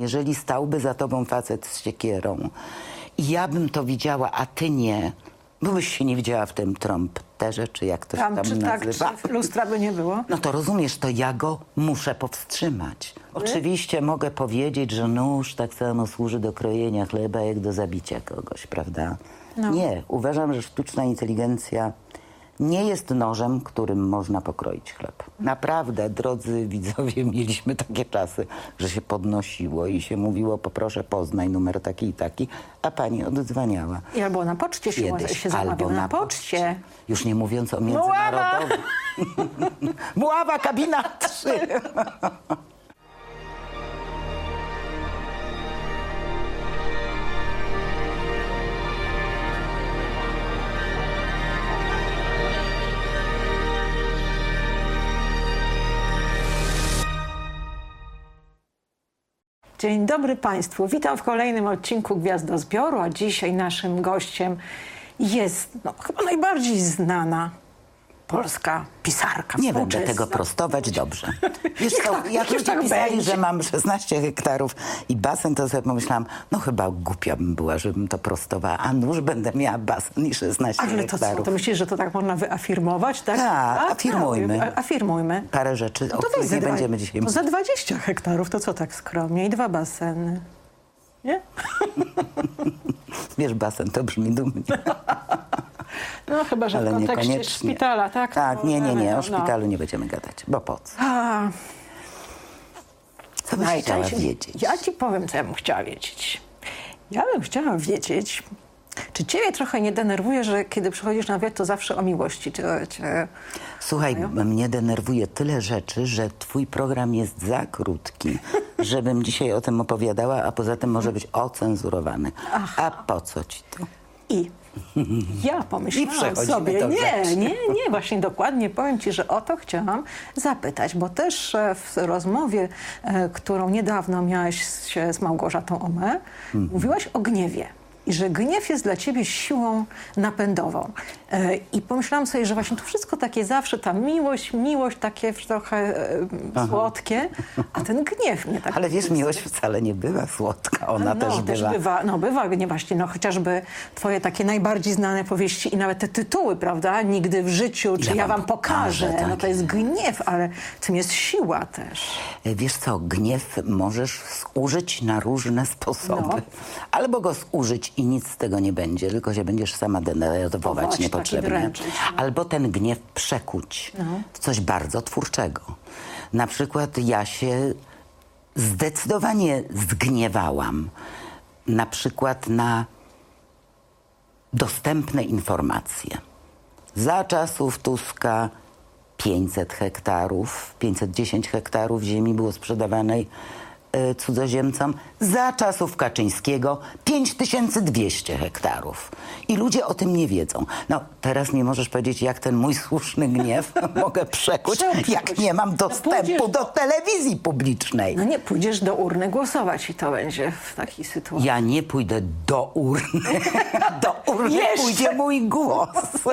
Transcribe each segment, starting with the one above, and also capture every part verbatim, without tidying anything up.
Jeżeli stałby za tobą facet z siekierą i ja bym to widziała, a ty nie, bo byś się nie widziała w tym trąbterze, czy jak to się Tam, tam czy nazywa. tak, czy lustra by nie było? No to rozumiesz, to ja go muszę powstrzymać. Oczywiście mogę powiedzieć, że nóż tak samo służy do krojenia chleba, jak do zabicia kogoś, prawda? No. Nie, uważam, że sztuczna inteligencja nie jest nożem, którym można pokroić chleb. Naprawdę, drodzy widzowie, mieliśmy takie czasy, że się podnosiło i się mówiło, poproszę Poznań, numer taki i taki, a pani oddzwaniała. I albo na poczcie się, Kiedyś, się zamawiał, albo na, na poczcie. Już nie mówiąc o międzynarodowym. Muława, kabina trzy. Dzień dobry Państwu. Witam w kolejnym odcinku Gwiazdozbioru, a dzisiaj naszym gościem jest no, chyba najbardziej znana polska pisarka. Nie będę współczesna. tego prostować, dobrze. Wiesz Niech co, tak- jak niech ludzie tak pisali, będzie. że mam szesnaście hektarów i basen, to sobie pomyślałam, no chyba głupia bym była, żebym to prostowała, a nuż będę miała basen i szesnaście Ale to co? hektarów. To myślisz, że to tak można wyafirmować, tak? Tak, afirmujmy. tak, afirmujmy. Parę rzeczy, No o to których weź nie za dwa- będziemy dzisiaj To mówić. za dwadzieścia hektarów, to co tak skromnie? I dwa baseny. Nie? Wiesz, basen to brzmi dumnie. No chyba, że Ale w kontekście niekoniecznie. szpitala, tak? Tak, To nie, nie, nie, o no. szpitalu nie będziemy gadać, bo po co? A, Co byś chciała najczęściej- wiedzieć? Ja ci powiem, co ja bym chciała wiedzieć. Ja bym chciała wiedzieć, czy ciebie trochę nie denerwuje, że kiedy przychodzisz na wywiad, to zawsze o miłości cię, cię... Słuchaj, mnie denerwuje tyle rzeczy, że twój program jest za krótki, żebym dzisiaj o tym opowiadała, a poza tym może być ocenzurowany. A po co ci to? I ja I pomyślałam przechodzimy sobie, do nie, rzeczy. nie, nie, właśnie dokładnie powiem ci, że o to chciałam zapytać, bo też e, w rozmowie, e, którą niedawno miałaś się z Małgorzatą Omę, Mhm. mówiłaś o gniewie. I że gniew jest dla ciebie siłą napędową. E, I pomyślałam sobie, że właśnie to wszystko takie zawsze, ta miłość, miłość takie trochę e, słodkie, a ten gniew mnie tak... Ale wiesz, miłość wcale nie była słodka, ona no, też była. bywa. No bywa, nie właśnie, no chociażby twoje takie najbardziej znane powieści i nawet te tytuły, prawda? Nigdy w życiu, czy ja, Ja wam wam pokażę. pokażę, No tak to jest jest. gniew, ale tym jest siła też. Wiesz co, gniew możesz zużyć na różne sposoby. No. Albo go zużyć i nic z tego nie będzie, tylko się będziesz sama denerwować właśnie, niepotrzebnie. taki dręczyć, no. Albo ten gniew przekuć w coś bardzo twórczego. Na przykład ja się zdecydowanie zgniewałam. Na przykład na dostępne informacje. Za czasów Tuska pięćset hektarów, pięćset dziesięć hektarów ziemi było sprzedawanej e, cudzoziemcom. Za czasów Kaczyńskiego pięć tysięcy dwieście hektarów. I ludzie o tym nie wiedzą. No, teraz mi możesz powiedzieć, jak ten mój słuszny gniew mogę przekuć, jak nie mam dostępu pójdziesz do telewizji publicznej. No nie, pójdziesz do urny głosować i to będzie w takiej sytuacji. Ja nie pójdę do urny. Do urny Jeszcze. pójdzie mój głos.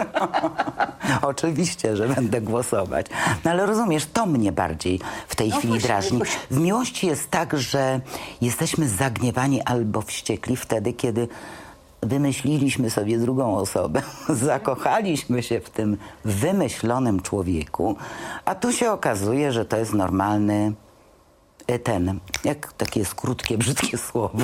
Oczywiście, że będę głosować. No ale rozumiesz, to mnie bardziej w tej No chwili właśnie, drażni. jakoś- W miłości jest tak, że jesteśmy zagniewani albo wściekli wtedy, kiedy wymyśliliśmy sobie drugą osobę, zakochaliśmy się w tym wymyślonym człowieku, a tu się okazuje, że to jest normalny e, ten, jak takie jest krótkie, brzydkie słowo.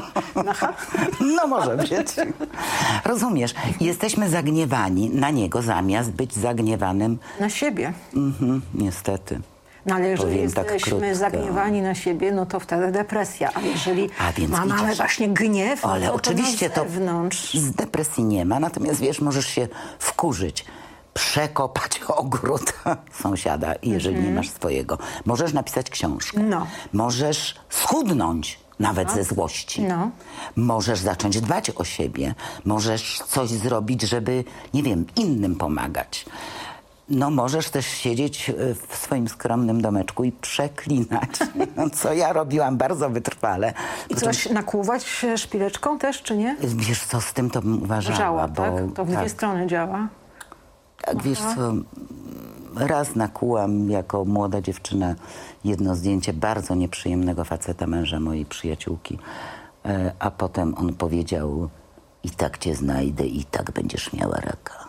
No może być. Rozumiesz, jesteśmy zagniewani na niego zamiast być zagniewanym, Na siebie. mhm, niestety. No ale jeżeli Powiem tak jesteśmy krótko. zagniewani na siebie, no to wtedy depresja. A jeżeli A więc ma, mamy widzisz. właśnie gniew, no Ale to oczywiście to to na zewnątrz. z depresji nie ma, natomiast wiesz, możesz się wkurzyć, przekopać ogród sąsiada, jeżeli nie masz swojego. Możesz napisać książkę. No. Możesz schudnąć nawet ze złości. No. Możesz zacząć dbać o siebie. Możesz coś zrobić, żeby, nie wiem, innym pomagać. No możesz też siedzieć y, w swoim skromnym domeczku i przeklinać, no, co ja robiłam bardzo wytrwale. I coś nakłuwać szpileczką też, czy nie? Wiesz co, z tym to bym uważała, Żała, bo tak? To w dwie tak, strony działa. tak, wiesz co, raz nakułam jako młoda dziewczyna jedno zdjęcie bardzo nieprzyjemnego faceta, męża mojej przyjaciółki. E, a potem on powiedział: i tak cię znajdę, i tak będziesz miała raka.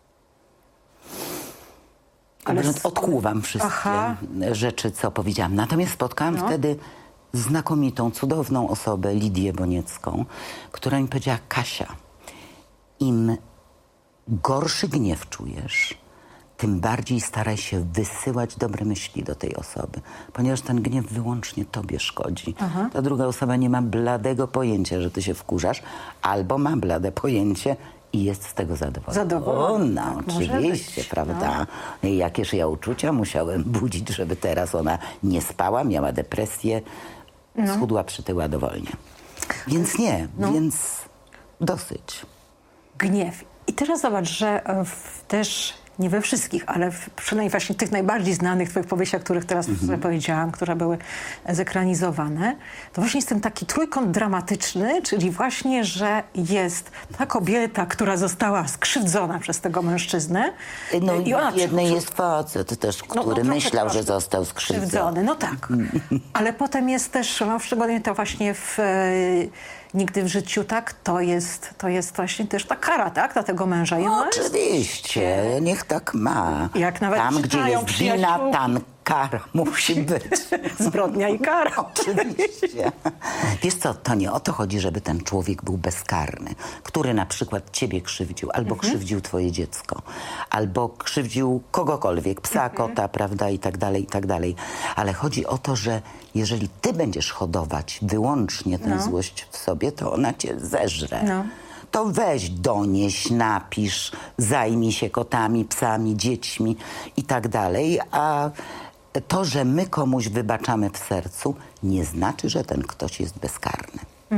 Ale Ale odkłuwam wszystkie Aha. rzeczy, co powiedziałam. Natomiast spotkałam No. wtedy znakomitą, cudowną osobę, Lidię Boniecką, która mi powiedziała: Kasia, im gorszy gniew czujesz, tym bardziej staraj się wysyłać dobre myśli do tej osoby, ponieważ ten gniew wyłącznie tobie szkodzi. Aha. Ta druga osoba nie ma bladego pojęcia, że ty się wkurzasz, albo ma blade pojęcie i jest z tego zadowolona. Zadowolona, No, tak może oczywiście, być, prawda? Jakież ja uczucia musiałem budzić, żeby teraz ona nie spała, miała depresję, schudła, przytyła dowolnie. Więc nie, więc dosyć. Gniew. I teraz zobacz, że e, w, też nie we wszystkich, ale w, przynajmniej właśnie tych najbardziej znanych twoich powieściach, których teraz mm-hmm. powiedziałam, które były zekranizowane, to właśnie jest ten taki trójkąt dramatyczny, czyli właśnie, że jest ta kobieta, która została skrzywdzona przez tego mężczyznę. No i ona w jednej przy- jest facet też, no, który trochę myślał, że troszkę został skrzywdzony. skrzywdzony. No tak. Ale potem jest też, no szczególnie to właśnie w e, Nigdy w życiu, tak, to jest, to jest właśnie też ta kara, tak, dla tego męża. I ona jest- Oczywiście, niech tak ma. Jak nawet Tam, gdzie czytają jest wina, przyjaciółki. tam kara musi być. Zbrodnia i kara. Oczywiście. Wiesz co, to nie o to chodzi, żeby ten człowiek był bezkarny, który na przykład ciebie krzywdził, albo krzywdził twoje dziecko, albo krzywdził kogokolwiek, psa, kota, prawda, i tak dalej, i tak dalej. Ale chodzi o to, że jeżeli ty będziesz hodować wyłącznie tę No. złość w sobie, to ona cię zeżre. No. To weź, donieś, napisz, zajmij się kotami, psami, dziećmi i tak dalej, a to, że my komuś wybaczamy w sercu, nie znaczy, że ten ktoś jest bezkarny.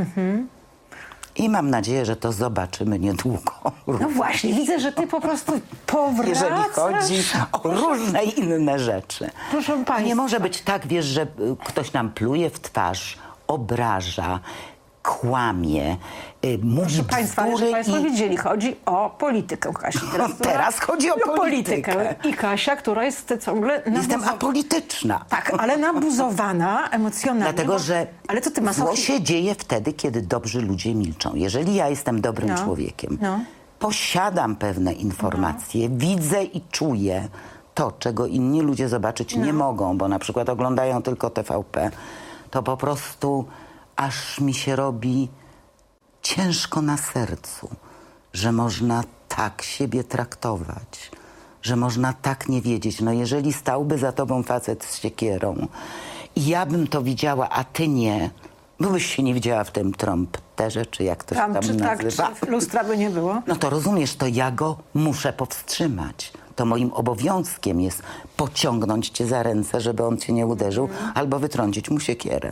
I mam nadzieję, że to zobaczymy niedługo. No właśnie, widzę, że ty po prostu powracasz. Jeżeli chodzi o różne inne rzeczy. Proszę To państwa. nie może być tak, wiesz, że y, ktoś nam pluje w twarz, obraża, kłamie, y, mówi Proszę Państwa, ale bzdury żeby Państwo i... wiedzieli, chodzi o politykę Kasi. Teraz, która- Teraz chodzi o politykę. I Kasia, która jest ciągle Jestem nabuzowana. apolityczna. Tak, ale nabuzowana emocjonalnie. Dlatego, bo- że Ale to ty masz zło się dzieje wtedy, kiedy dobrzy ludzie milczą. Jeżeli ja jestem dobrym No. człowiekiem, No. posiadam pewne informacje, widzę i czuję to, czego inni ludzie zobaczyć No. nie mogą, bo na przykład oglądają tylko T V P, to po prostu aż mi się robi ciężko na sercu, że można tak siebie traktować, że można tak nie wiedzieć. No jeżeli stałby za tobą facet z siekierą i ja bym to widziała, a ty nie, bo byś się nie widziała w tym trąbterze, czy jak to się Tam, tam czy tak, nazywa. czy lustra by nie było? No to rozumiesz, to ja go muszę powstrzymać. To moim obowiązkiem jest pociągnąć cię za ręce, żeby on cię nie uderzył, albo wytrącić mu siekierę.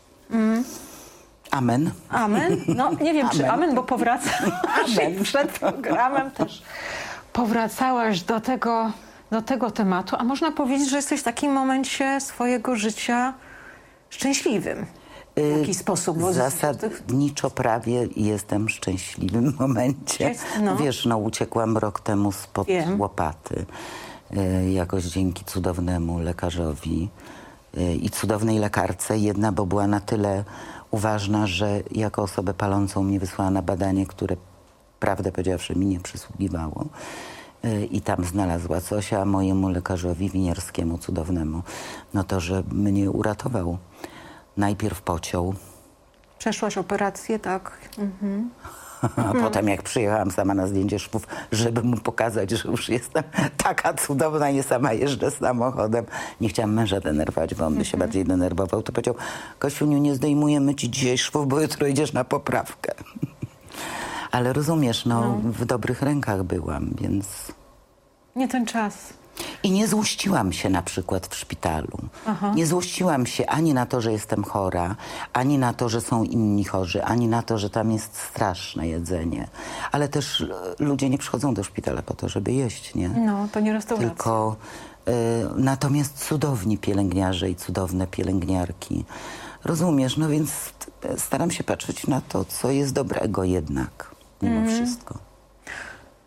Amen. Amen? No nie wiem, czy amen, bo powraca. Amen. Przed programem też powracałaś do tego, do tego tematu, a można powiedzieć, że jesteś w takim momencie swojego życia szczęśliwym. W jaki sposób? Bo z- Zasadniczo prawie jestem w szczęśliwym momencie. Jest, no. Wiesz, no uciekłam rok temu spod Wiem. łopaty. Y, jakoś dzięki cudownemu lekarzowi y, i cudownej lekarce. Jedna, bo była na tyle uważna, że jako osobę palącą mnie wysłała na badanie, które prawdę powiedziawszy mi nie przysługiwało. Y, I tam znalazła coś, a mojemu lekarzowi winiarskiemu, cudownemu, no to, że mnie uratował. Najpierw pociął, Przeszłaś operację, tak? Mhm. a potem jak przyjechałam sama na zdjęcie szwów, żeby mu pokazać, że już jestem taka cudowna, nie sama jeżdżę samochodem. Nie chciałam męża denerwować, bo on by się bardziej denerwował. To powiedział: Kasiuniu, nie zdejmujemy ci dzisiaj szwów, bo jutro idziesz na poprawkę. Ale rozumiesz, no, w dobrych rękach byłam, więc... Nie ten czas. I nie złościłam się na przykład w szpitalu. Aha. Nie złościłam się ani na to, że jestem chora, ani na to, że są inni chorzy, ani na to, że tam jest straszne jedzenie. Ale też e, ludzie nie przychodzą do szpitala po to, żeby jeść, nie? No, to nie restauracja. Tylko e, natomiast cudowni pielęgniarze i cudowne pielęgniarki. Rozumiesz? No więc staram się patrzeć na to, co jest dobrego jednak, mimo wszystko.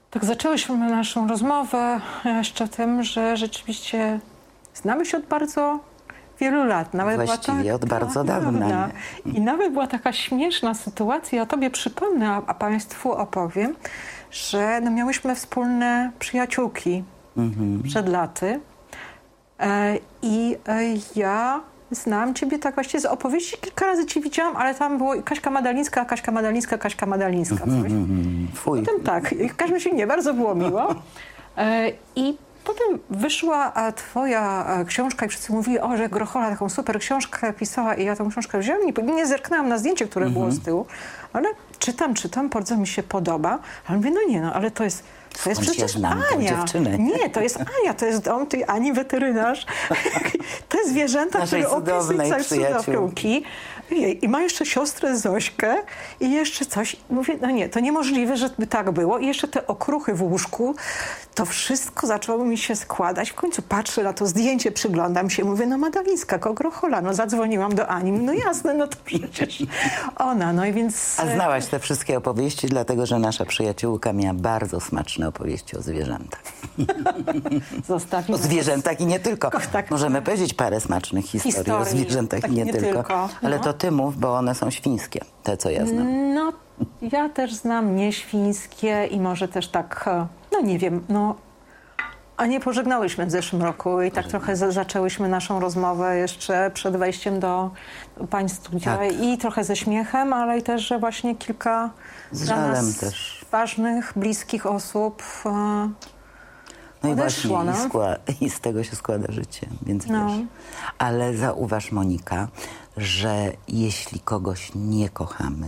Tak zaczęłyśmy naszą rozmowę jeszcze tym, że rzeczywiście znamy się od bardzo wielu lat. Nawet Właściwie była od bardzo dawna. I nawet była taka śmieszna sytuacja, ja tobie przypomnę, a, a państwu opowiem, że no, miałyśmy wspólne przyjaciółki mhm. przed laty e, i e, ja znam ciebie tak właściwie z opowieści. Kilka razy cię widziałam, ale tam było Kaśka Madalińska, Kaśka Madalińska, Kaśka Madalińska. Coś. Mm, fuj. Potem tak. W każdym razie nie bardzo było miło. E, I potem wyszła a, twoja a, książka i wszyscy mówili, o, że Grochola taką super książkę pisała i ja tą książkę wziąłem i nie zerknęłam na zdjęcie, które mm-hmm. było z tyłu, ale czytam, czytam, bardzo mi się podoba. Ale mówię, no nie, no ale to jest To jest przecież znam Ania. Dziewczynę. Nie, to jest Ania, to jest dom tej Ani weterynarz. Te zwierzęta, Naszej które cudownej opisują przyjaciółki. I ma jeszcze siostrę Zośkę i jeszcze coś. Mówię, no nie, to niemożliwe, żeby tak było. I jeszcze te okruchy w łóżku. To wszystko zaczęło mi się składać. W końcu patrzę na to zdjęcie, przyglądam się, mówię, no Madalińska, Grochola. No zadzwoniłam do Ani. No jasne, no to przecież ona. No i więc... A znałaś te wszystkie opowieści, dlatego że nasza przyjaciółka miała bardzo smaczne opowieści o zwierzętach. Zostawimy. O zwierzętach i nie tylko. Tak. Możemy powiedzieć parę smacznych historii, historii o zwierzętach i nie, nie tylko. tylko. Ale no. to ty mów, bo one są świńskie, te co ja znam. No, ja też znam nieświńskie i może też tak, no nie wiem, no... A nie pożegnałyśmy w zeszłym roku i tak trochę za, zaczęłyśmy naszą rozmowę jeszcze przed wejściem do państwa tak. i trochę ze śmiechem, ale i też, że właśnie kilka z dla żalem nas też. ważnych, bliskich osób e, No i odeszło, właśnie no. i, skła- i z tego się składa życie, więc no. wiesz. Ale zauważ, Monika, że jeśli kogoś nie kochamy,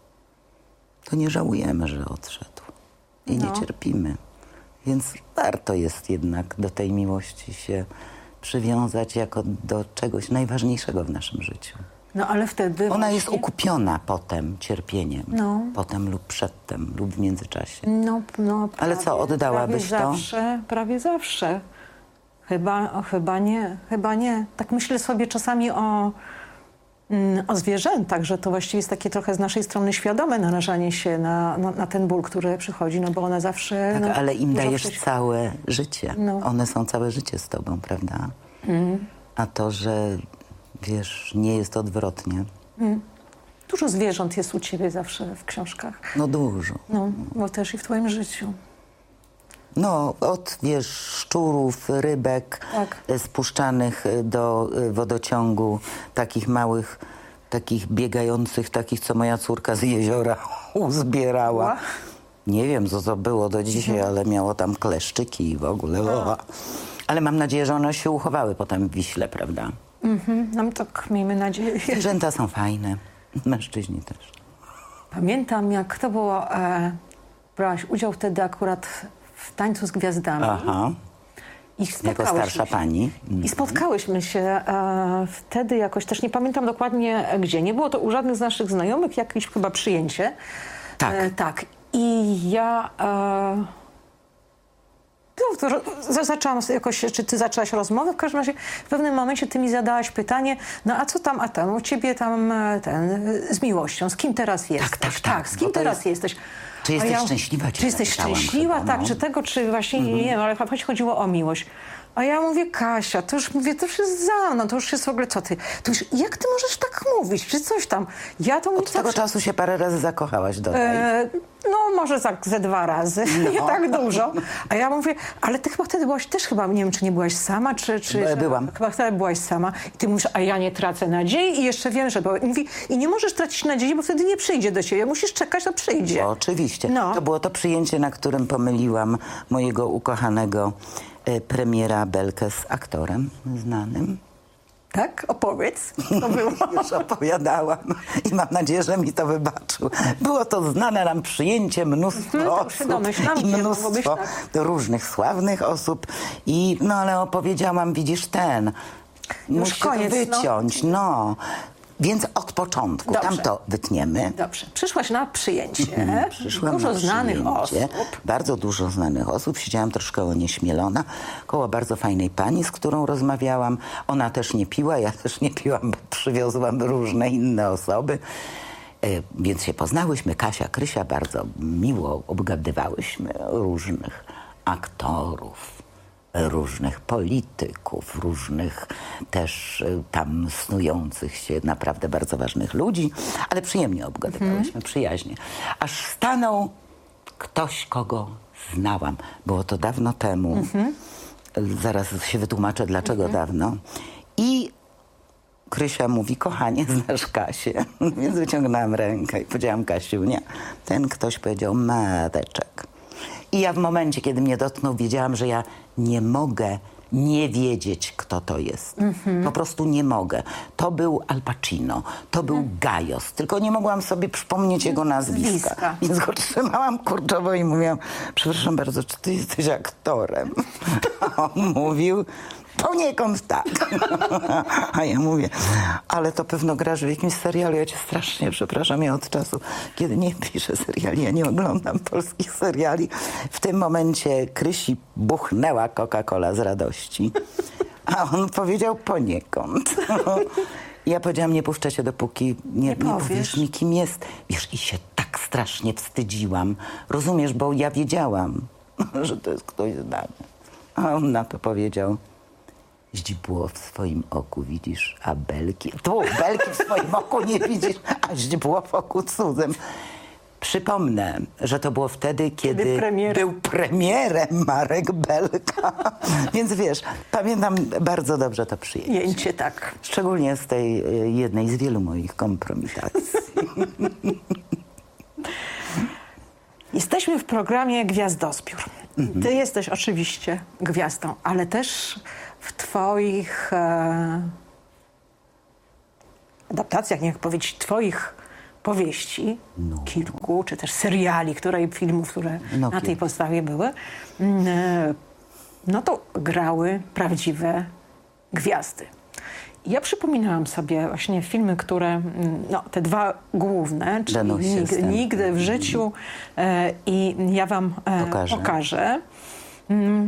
to nie żałujemy, że odszedł i no. nie cierpimy. Więc warto jest jednak do tej miłości się przywiązać jako do czegoś najważniejszego w naszym życiu. No ale wtedy Ona właśnie... jest ukupiona potem cierpieniem, no. potem lub przedtem, lub w międzyczasie. No, no, prawie, ale co, oddałabyś prawie to? Zawsze, prawie zawsze. Chyba, o, chyba nie, chyba nie. Tak myślę sobie czasami o, mm, o zwierzętach, że to właściwie jest takie trochę z naszej strony świadome narażanie się na, na, na ten ból, który przychodzi, no bo one zawsze... Tak, no, ale im dajesz coś... całe życie. No. One są całe życie z tobą, prawda? Mm. A to, że wiesz, nie jest odwrotnie. Mm. Dużo zwierząt jest u ciebie zawsze w książkach. No dużo. No, bo też i w twoim życiu. No, od, wiesz, szczurów, rybek tak. spuszczanych do wodociągu, takich małych, takich biegających, takich, co moja córka z jeziora uzbierała. Ła? Nie wiem, co to było do dzisiaj, mhm. ale miało tam kleszczyki i w ogóle. O. Ale mam nadzieję, że one się uchowały potem w Wiśle, prawda? Mhm. No tak, miejmy nadzieję. Zwierzęta są fajne, mężczyźni też. Pamiętam, jak to było, e, brałaś udział wtedy akurat w Tańcu z Gwiazdami. Aha. I jako starsza się. pani. I spotkałyśmy się e, wtedy jakoś, też nie pamiętam dokładnie gdzie. Nie było to u żadnych z naszych znajomych, jakieś chyba przyjęcie. Tak. E, tak. I ja... E, to, to, zaczęłam jakoś, czy ty zaczęłaś rozmowę? W każdym razie w pewnym momencie ty mi zadałaś pytanie, no a co tam, a tam, u ciebie tam ten, z miłością, z kim teraz jesteś? Tak, tak, tak. tak z kim teraz jest... jesteś? Czy jesteś ja, szczęśliwa? Czy jesteś szczęśliwa, chyba, tak, no. czy tego, czy właśnie, Mhm. nie wiem, ale choć chodziło o miłość. A ja mówię, Kasia, to już mówię, to już jest za mną, to już jest w ogóle, co ty, to już, jak ty możesz tak mówić, czy coś tam? Ja to Od mówię, tego zawsze... czasu się parę razy zakochałaś, dodaj. E, no może tak ze dwa razy, No. nie tak dużo. A ja mówię, ale ty chyba wtedy byłaś też chyba, nie wiem, czy nie byłaś sama, czy... czy Byłam. Chyba wtedy byłaś sama. I ty mówisz, a ja nie tracę nadziei i jeszcze wiem, że... Bo, mówi, i nie możesz tracić nadziei, bo wtedy nie przyjdzie do ciebie. Musisz czekać, to przyjdzie. No, oczywiście. No. To było to przyjęcie, na którym pomyliłam mojego ukochanego e, premiera Belkę z aktorem znanym. Tak? Opowiedz. To było. Już opowiadałam i mam nadzieję, że mi to wybaczył. Było to znane nam przyjęcie, mnóstwo Mhm, osób się domyślam, i gdzie mnóstwo mogło być, tak. różnych sławnych osób. I, no ale opowiedziałam, widzisz, ten. Już Muszę koniec, to wyciąć, no. no. Więc od początku, Dobrze. tam to wytniemy. Dobrze. Przyszłaś na przyjęcie. Mhm, przyszłam Dużo na znanych przyjęcie. osób. Bardzo dużo znanych osób. Siedziałam troszkę onieśmielona koło bardzo fajnej pani, z którą rozmawiałam. Ona też nie piła, ja też nie piłam, bo przywiozłam różne inne osoby. Więc się poznałyśmy, Kasia, Krysia, bardzo miło obgadywałyśmy różnych aktorów, różnych polityków, różnych też tam snujących się naprawdę bardzo ważnych ludzi, ale przyjemnie obgadywałyśmy, mm. przyjaźnie. Aż stanął ktoś, kogo znałam. Było to dawno temu. Mm-hmm. Zaraz się wytłumaczę, dlaczego mm-hmm. dawno. I Krysia mówi, kochanie, znasz Kasię? Więc wyciągnęłam rękę i powiedziałam, Kasiu, nie. Ten ktoś powiedział, Mareczek. I ja w momencie, kiedy mnie dotknął, wiedziałam, że ja nie mogę nie wiedzieć, kto to jest. Mm-hmm. Po prostu nie mogę. To był Al Pacino, to był mm. Gajos, tylko nie mogłam sobie przypomnieć jego nazwiska. Nazwiska. Więc go trzymałam kurczowo i mówiłam, przepraszam bardzo, czy ty jesteś aktorem? A on mówił, poniekąd tak. A ja mówię, ale to pewno grasz w jakimś serialu. Ja cię strasznie przepraszam, ja od czasu, kiedy nie piszę seriali, ja nie oglądam polskich seriali. W tym momencie Krysi buchnęła Coca-Cola z radości. A on powiedział poniekąd. Ja powiedziałam, nie puszczę cię, dopóki nie, nie, nie powiesz mi, kim jest. Wiesz, i się tak strasznie wstydziłam. Rozumiesz, bo ja wiedziałam, że to jest ktoś znany. A on na to powiedział, źdźbło w swoim oku widzisz, a belki... Tu, belki w swoim oku nie widzisz, a źdźbło w oku cudzym. Przypomnę, że to było wtedy, kiedy, kiedy premier. był premierem Marek Belka. Więc wiesz, pamiętam bardzo dobrze to przyjęcie. Jęcie, tak. Szczególnie z tej jednej z wielu moich kompromitacji. Jesteśmy w programie Gwiazdozbiór. Mhm. Ty jesteś oczywiście gwiazdą, ale też w twoich e, adaptacjach, nie jak powiedzieć, twoich powieści, no. kilku, czy też seriali, które, filmów, które no, na tej podstawie były, e, no to grały prawdziwe gwiazdy. Ja przypominałam sobie właśnie filmy, które, no te dwa główne, czyli Nigdy, Nigdy w życiu e, i ja wam e, pokażę. pokażę. Mm.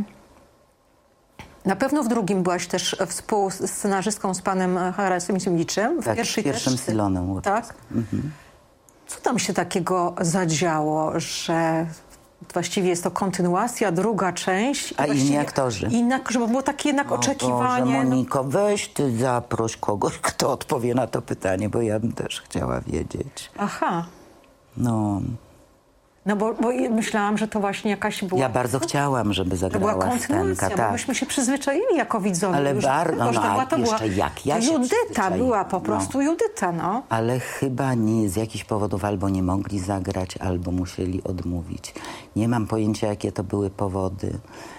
Na pewno w drugim byłaś też współscenarzystką z panem Harrisem Simiczem. W tak, pierwszej w pierwszym też, Silonem. Tak? Mhm. Co tam się takiego zadziało, że właściwie jest to kontynuacja, druga część. A inni aktorzy. Innak, żeby było takie jednak o oczekiwanie. Boże, Moniko, weź ty zaproś kogoś, kto odpowie na to pytanie, bo ja bym też chciała wiedzieć. Aha. No. No bo, bo myślałam, że to właśnie jakaś była... Ja bardzo chciałam, żeby zagrała była kontynuacja, Stenka, bo myśmy się przyzwyczaili jako widzowie. Ale już, bar... no, to no, była, to jeszcze była, jak ja się Judyta była po prostu, no. Judyta, no. Ale chyba nie, z jakichś powodów albo nie mogli zagrać, albo musieli odmówić. Nie mam pojęcia, jakie to były powody.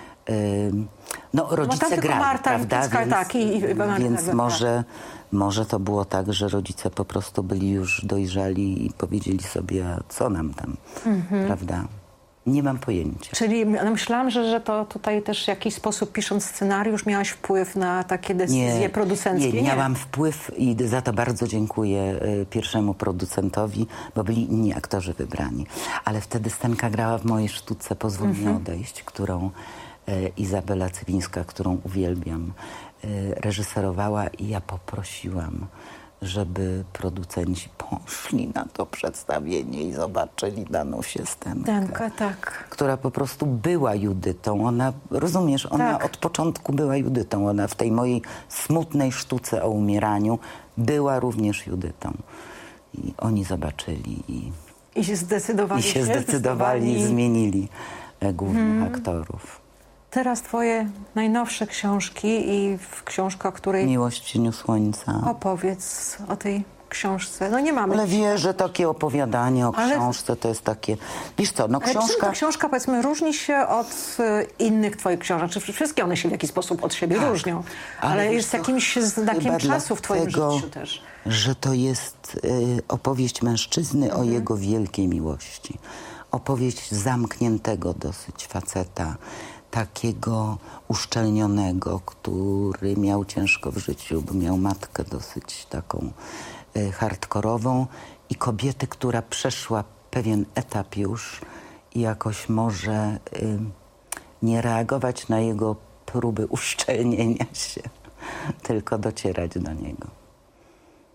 Ym, no, rodzice no, grali, Marta prawda? Witecka, Więc, tak, i, i, więc tak, może, może to było tak, że rodzice po prostu byli już dojrzali i powiedzieli sobie, a co nam tam, mhm. prawda? Nie mam pojęcia. Czyli no myślałam, że, że to tutaj też w jakiś sposób, pisząc scenariusz, miałaś wpływ na takie decyzje nie, producenckie. Nie, miałam nie. wpływ i za to bardzo dziękuję y, pierwszemu producentowi, bo byli inni aktorzy wybrani. Ale wtedy Stenka grała w mojej sztuce Pozwól mi mhm. odejść, którą y, Izabela Cywińska, którą uwielbiam, y, reżyserowała i ja poprosiłam, żeby producenci poszli na to przedstawienie i zobaczyli Danusię Stenkę. Stenkę, tak. Która po prostu była Judytą. Ona, rozumiesz, ona tak. od początku była Judytą. Ona w tej mojej smutnej sztuce o umieraniu była również Judytą. I oni zobaczyli i, I się zdecydowali. I się zdecydowali i zmienili e, głównych hmm. aktorów. Teraz twoje najnowsze książki i książka, o której... Miłość w cieniu słońca. Opowiedz o tej książce. No nie mamy... Ale wiesz, że takie opowiadanie o Ale... książce to jest takie... Wiesz co, no książka... Ale czym ta książka, powiedzmy, różni się od y, innych twoich książek? Czy wszystkie one się w jakiś sposób od siebie tak. różnią? Ale, Ale jest jakimś znakiem czasu w twoim tego, życiu też. Że to jest y, opowieść mężczyzny mhm. o jego wielkiej miłości. Opowieść zamkniętego dosyć faceta, takiego uszczelnionego, który miał ciężko w życiu, bo miał matkę dosyć taką y, hardkorową i kobiety, która przeszła pewien etap już i jakoś może y, nie reagować na jego próby uszczelnienia się, tylko docierać do niego.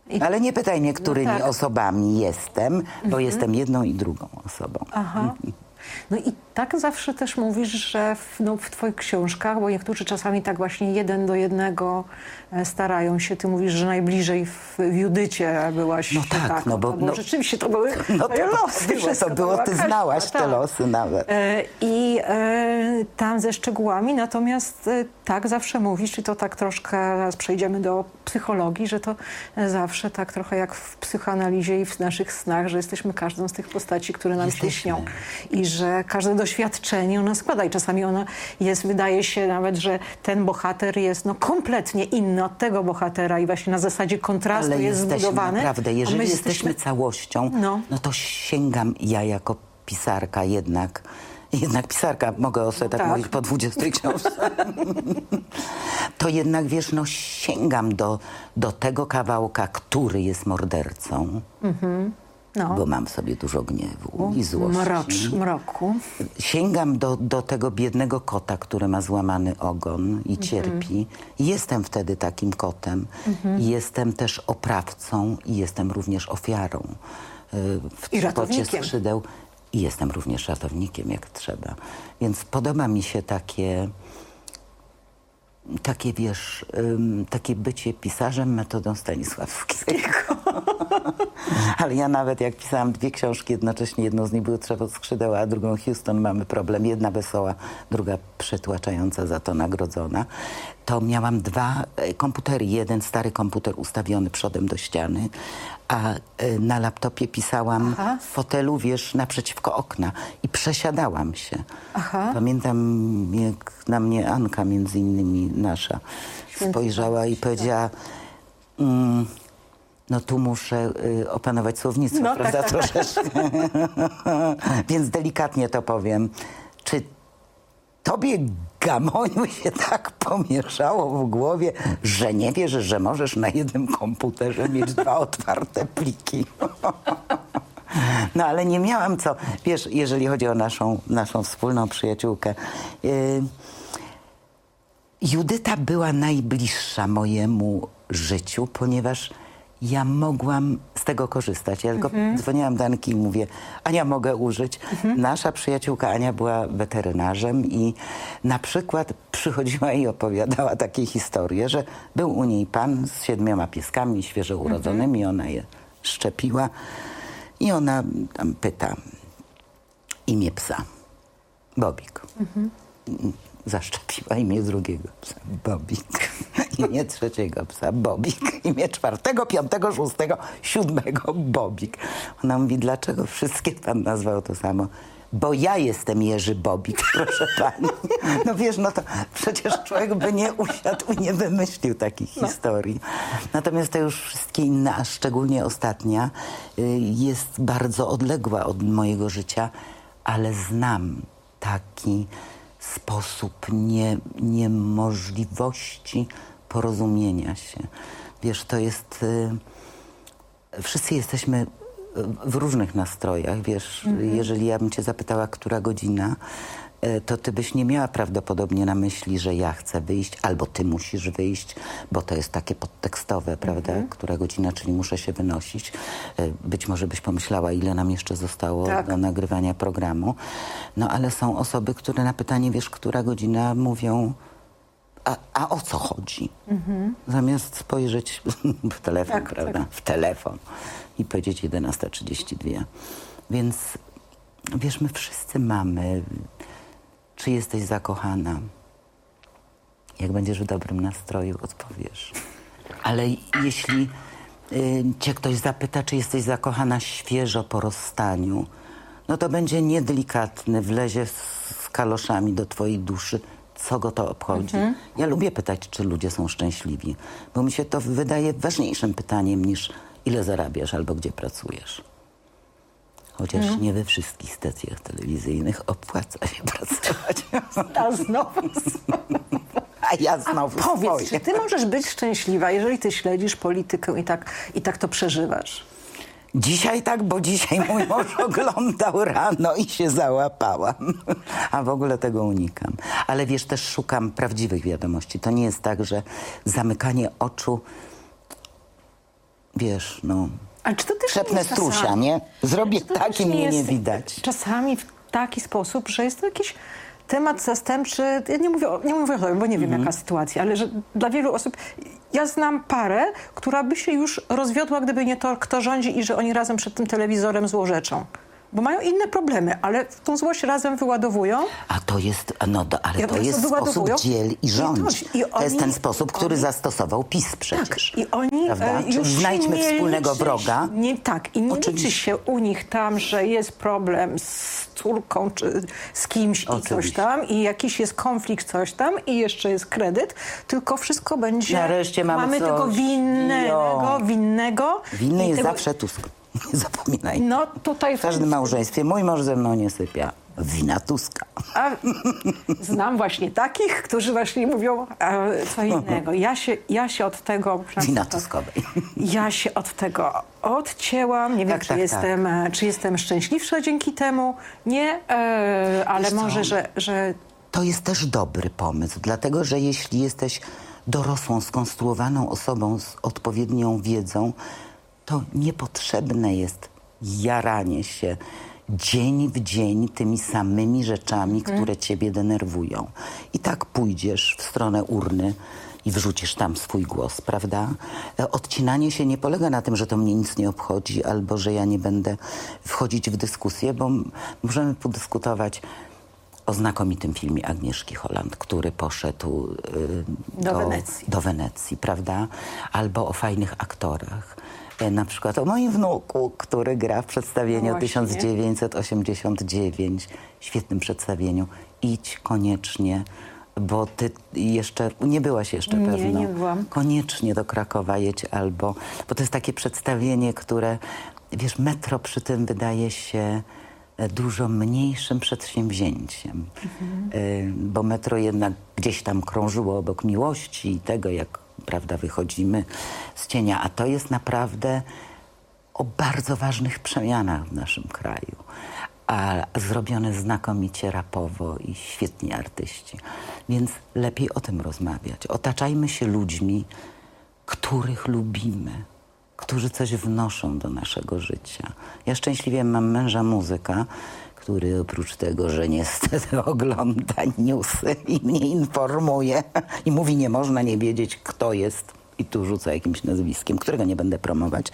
I... Ale nie pytaj mnie, którymi no tak. osobami jestem, bo mhm. jestem jedną i drugą osobą. Aha. No i tak zawsze też mówisz, że w, no, w twoich książkach, bo niektórzy czasami tak właśnie jeden do jednego starają się. Ty mówisz, że najbliżej w, w Judycie byłaś. No tak, tak no bo... bo no, rzeczywiście to były no to losy. Było, to było, ty Kasia, znałaś tak. te losy nawet. E, I e, tam ze szczegółami, natomiast e, tak zawsze mówisz, i to tak troszkę, teraz przejdziemy do psychologii, że to e, zawsze tak trochę jak w psychoanalizie i w naszych snach, że jesteśmy każdą z tych postaci, które nam Jesteśmy. się śnią. I że każde doświadczenie ona składa i czasami ona jest, wydaje się nawet, że ten bohater jest no, kompletnie inny od tego bohatera i właśnie na zasadzie kontrastu Ale jest jesteśmy zbudowany. naprawdę, jeżeli my jesteśmy całością, no. no to sięgam ja jako pisarka jednak, jednak pisarka, mogę o sobie no tak, tak mówić po dwudziestej książce, to jednak wiesz, no sięgam do, do tego kawałka, który jest mordercą. Mhm. No. Bo mam w sobie dużo gniewu i złości. Mrocz, mroku. Sięgam do, do tego biednego kota, który ma złamany ogon i cierpi. Mhm. Jestem wtedy takim kotem. Mhm. Jestem też oprawcą i jestem również ofiarą. W I ratownikiem. Skrzydeł. I jestem również ratownikiem, jak trzeba. Więc podoba mi się takie... Takie, wiesz, um, takie bycie pisarzem metodą Stanisławskiego. Ale ja nawet jak pisałam dwie książki jednocześnie, jedną z nich było Trzewot Skrzydeł, a drugą Houston, mamy problem. Jedna wesoła, druga przytłaczająca, za to nagrodzona. To miałam dwa komputery. Jeden stary komputer ustawiony przodem do ściany, a y, na laptopie pisałam Aha. w fotelu, wiesz, naprzeciwko okna i przesiadałam się. Aha. Pamiętam, jak na mnie Anka, między innymi nasza, Święty spojrzała i powiedziała... Mm, no tu muszę y, opanować słownictwo, no, prawda, tak, tak, troszeczkę. Tak. Więc delikatnie to powiem. Czy tobie, Gamoniu, się tak pomieszało w głowie, że nie wiesz, że możesz na jednym komputerze mieć dwa otwarte pliki? No ale nie miałam co. Wiesz, jeżeli chodzi o naszą, naszą wspólną przyjaciółkę, y, Judyta była najbliższa mojemu życiu, ponieważ ja mogłam z tego korzystać. Ja tylko mhm. dzwoniłam do Anki i mówię, Ania, mogę użyć. Mhm. Nasza przyjaciółka Ania była weterynarzem i na przykład przychodziła i opowiadała takie historie, że był u niej pan z siedmioma pieskami świeżo urodzonymi, mhm. ona je szczepiła i ona tam pyta imię psa. Bobik. Mhm. Zaszczepiła imię drugiego psa, Bobik. Imię trzeciego psa, Bobik. Imię czwartego, piątego, szóstego, siódmego, Bobik. Ona mówi, dlaczego wszystkie pan nazwał to samo? Bo ja jestem Jerzy Bobik, proszę pani. No wiesz, no to przecież człowiek by nie usiadł i nie wymyślił takich no. historii. Natomiast te już wszystkie inne, a szczególnie ostatnia, jest bardzo odległa od mojego życia, ale znam taki sposób nie, niemożliwości porozumienia się. Wiesz, to jest... Y, wszyscy jesteśmy w różnych nastrojach, wiesz. Mm-hmm. Jeżeli ja bym cię zapytała, która godzina, y, to ty byś nie miała prawdopodobnie na myśli, że ja chcę wyjść, albo ty musisz wyjść, bo to jest takie podtekstowe, prawda? Mm-hmm. Która godzina, czyli muszę się wynosić. Y, być może byś pomyślała, ile nam jeszcze zostało tak. do nagrywania programu. No ale są osoby, które na pytanie, wiesz, która godzina, mówią, a, a o co chodzi? Mm-hmm. Zamiast spojrzeć w telefon, tak, prawda? Tak. W telefon i powiedzieć jedenasta trzydzieści dwa. Więc wiesz, my wszyscy mamy. Czy jesteś zakochana? Jak będziesz w dobrym nastroju, odpowiesz. Ale jeśli y, cię ktoś zapyta, czy jesteś zakochana świeżo po rozstaniu, no to będzie niedelikatny, wlezie z kaloszami do twojej duszy. Co go to obchodzi? Mhm. Ja lubię pytać, czy ludzie są szczęśliwi, bo mi się to wydaje ważniejszym pytaniem niż ile zarabiasz albo gdzie pracujesz. Chociaż mhm. nie we wszystkich stacjach telewizyjnych opłaca się pracować. A znowu. A ja znowu A powiedz, swoje. czy ty możesz być szczęśliwa, jeżeli ty śledzisz politykę i tak, i tak to przeżywasz? Dzisiaj tak, bo dzisiaj mój mąż oglądał rano i się załapałam. A w ogóle tego unikam. Ale wiesz, też szukam prawdziwych wiadomości. To nie jest tak, że zamykanie oczu wiesz, no... Ale czy to też Szepnę nie jest strusia, czasami- nie? Zrobię Czy to tak też i mnie nie jest widać. Czasami w taki sposób, że jest to jakiś temat zastępczy, ja nie mówię, o- nie mówię o sobie, bo nie wiem jaka sytuacja, ale że dla wielu osób, ja znam parę, która by się już rozwiodła, gdyby nie to, kto rządzi i że oni razem przed tym telewizorem złorzeczą. Bo mają inne problemy, ale tą złość razem wyładowują. A to jest, no do, ale Ja to po jest prostu sposób wyładowują. dziel i I rządź. to- i To jest oni- ten sposób, który oni- zastosował PiS przecież. Tak, i oni Prawda? e, Czyli już znajdźmy nie wspólnego liczy wroga. Się, nie, tak, i nie Oczywiście. liczy się u nich tam, że jest problem z córką czy z kimś i coś Oczywiście. tam i jakiś jest konflikt, coś tam i jeszcze jest kredyt, tylko wszystko będzie... Nareszcie mamy coś. tego winnego, Jo. winnego. Winny i jest tego- zawsze Tusk. Nie zapominaj. No tutaj... W każdym małżeństwie mój mąż ze mną nie sypia. Wina Tuska. A znam właśnie takich, którzy właśnie mówią e, co innego. Ja się, ja się od tego... Wina Tuskowej. Ja się od tego odcięłam. Nie wiem, Tak, czy, tak, jestem, e, czy jestem szczęśliwsza dzięki temu. Nie, e, ale Wiesz co? może, że, że To jest też dobry pomysł, dlatego że jeśli jesteś dorosłą, skonstruowaną osobą z odpowiednią wiedzą, to niepotrzebne jest jaranie się dzień w dzień tymi samymi rzeczami, które ciebie denerwują. I tak pójdziesz w stronę urny i wrzucisz tam swój głos, prawda? E, Odcinanie się nie polega na tym, że to mnie nic nie obchodzi albo że ja nie będę wchodzić w dyskusję, bo m- możemy podyskutować o znakomitym filmie Agnieszki Holland, który poszedł y, Do Wenecji. do Wenecji, prawda? Albo o fajnych aktorach. E, Na przykład o moim wnuku, który gra w przedstawieniu No właśnie. tysiąc dziewięćset osiemdziesiąt dziewięć. Świetnym przedstawieniu. Idź koniecznie, bo ty jeszcze, nie byłaś jeszcze Nie, pewno. nie byłam. Koniecznie do Krakowa jedź albo, bo to jest takie przedstawienie, które, wiesz, metro przy tym wydaje się e, dużo mniejszym przedsięwzięciem. E, Bo metro jednak gdzieś tam krążyło obok miłości i tego, jak, prawda, wychodzimy z cienia. A to jest naprawdę o bardzo ważnych przemianach w naszym kraju. A zrobione znakomicie rapowo i świetni artyści. Więc lepiej o tym rozmawiać. Otaczajmy się ludźmi, których lubimy, którzy coś wnoszą do naszego życia. Ja szczęśliwie mam męża muzyka, który oprócz tego, że niestety ogląda newsy i mnie informuje i mówi, nie można nie wiedzieć, kto jest, i tu rzuca jakimś nazwiskiem, którego nie będę promować,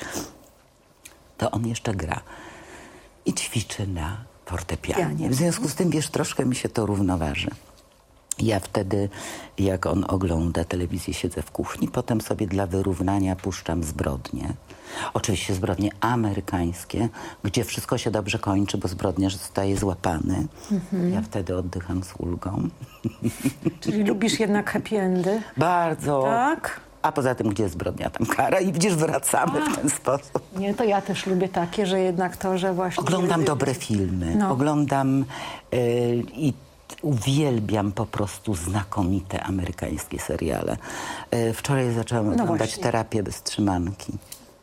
to on jeszcze gra i ćwiczy na fortepianie. Pianie. W związku z tym, wiesz, troszkę mi się to równoważy. Ja wtedy, jak on ogląda telewizję, siedzę w kuchni, potem sobie dla wyrównania puszczam zbrodnie. Oczywiście zbrodnie amerykańskie, gdzie wszystko się dobrze kończy, bo zbrodniarz zostaje złapany. Ja wtedy oddycham z ulgą. czyli lubisz jednak happy endy. Bardzo. Tak? A poza tym, gdzie jest zbrodnia, tam kara i widzisz, wracamy w ten sposób. Nie, to ja też lubię takie, że jednak to, że właśnie... Oglądam dobre filmy, No. oglądam y, i uwielbiam po prostu znakomite amerykańskie seriale. Y, wczoraj zaczęłam oglądać właśnie. Terapię bez trzymanki.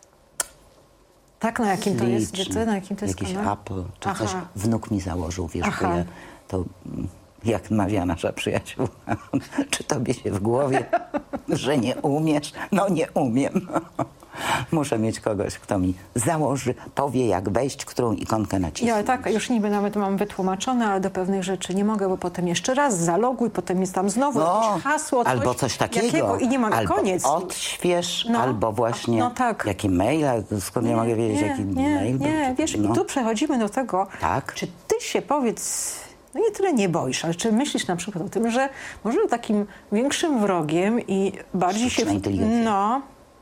Tak, na jakim to jest? Śliczny. Gdzie ty? Na jakim to jest Jakiś kanał? Apple czy Aha. coś. Wnuk mi założył, wiesz, Aha. bo ja to... mm, Jak mawia nasza przyjaciółka, czy tobie się w głowie, że nie umiesz? No nie umiem. Muszę mieć kogoś, kto mi założy, powie jak wejść, którą ikonkę nacisnąć. Ja tak, już niby nawet mam wytłumaczone, ale do pewnych rzeczy nie mogę, bo potem jeszcze raz zaloguj, potem jest tam znowu No, jakieś hasło, coś, albo coś takiego. jakiego i nie mam, albo koniec. odśwież, No, albo właśnie no tak. jaki mail, a skąd ja mogę wiedzieć, nie, jaki nie, mail był? Nie, wiesz, No. i tu przechodzimy do tego, Tak. czy ty się, powiedz, no nie tyle nie boisz, ale czy myślisz na przykład o tym, że może takim większym wrogiem i bardziej Sztuczna się... inteligencja. No,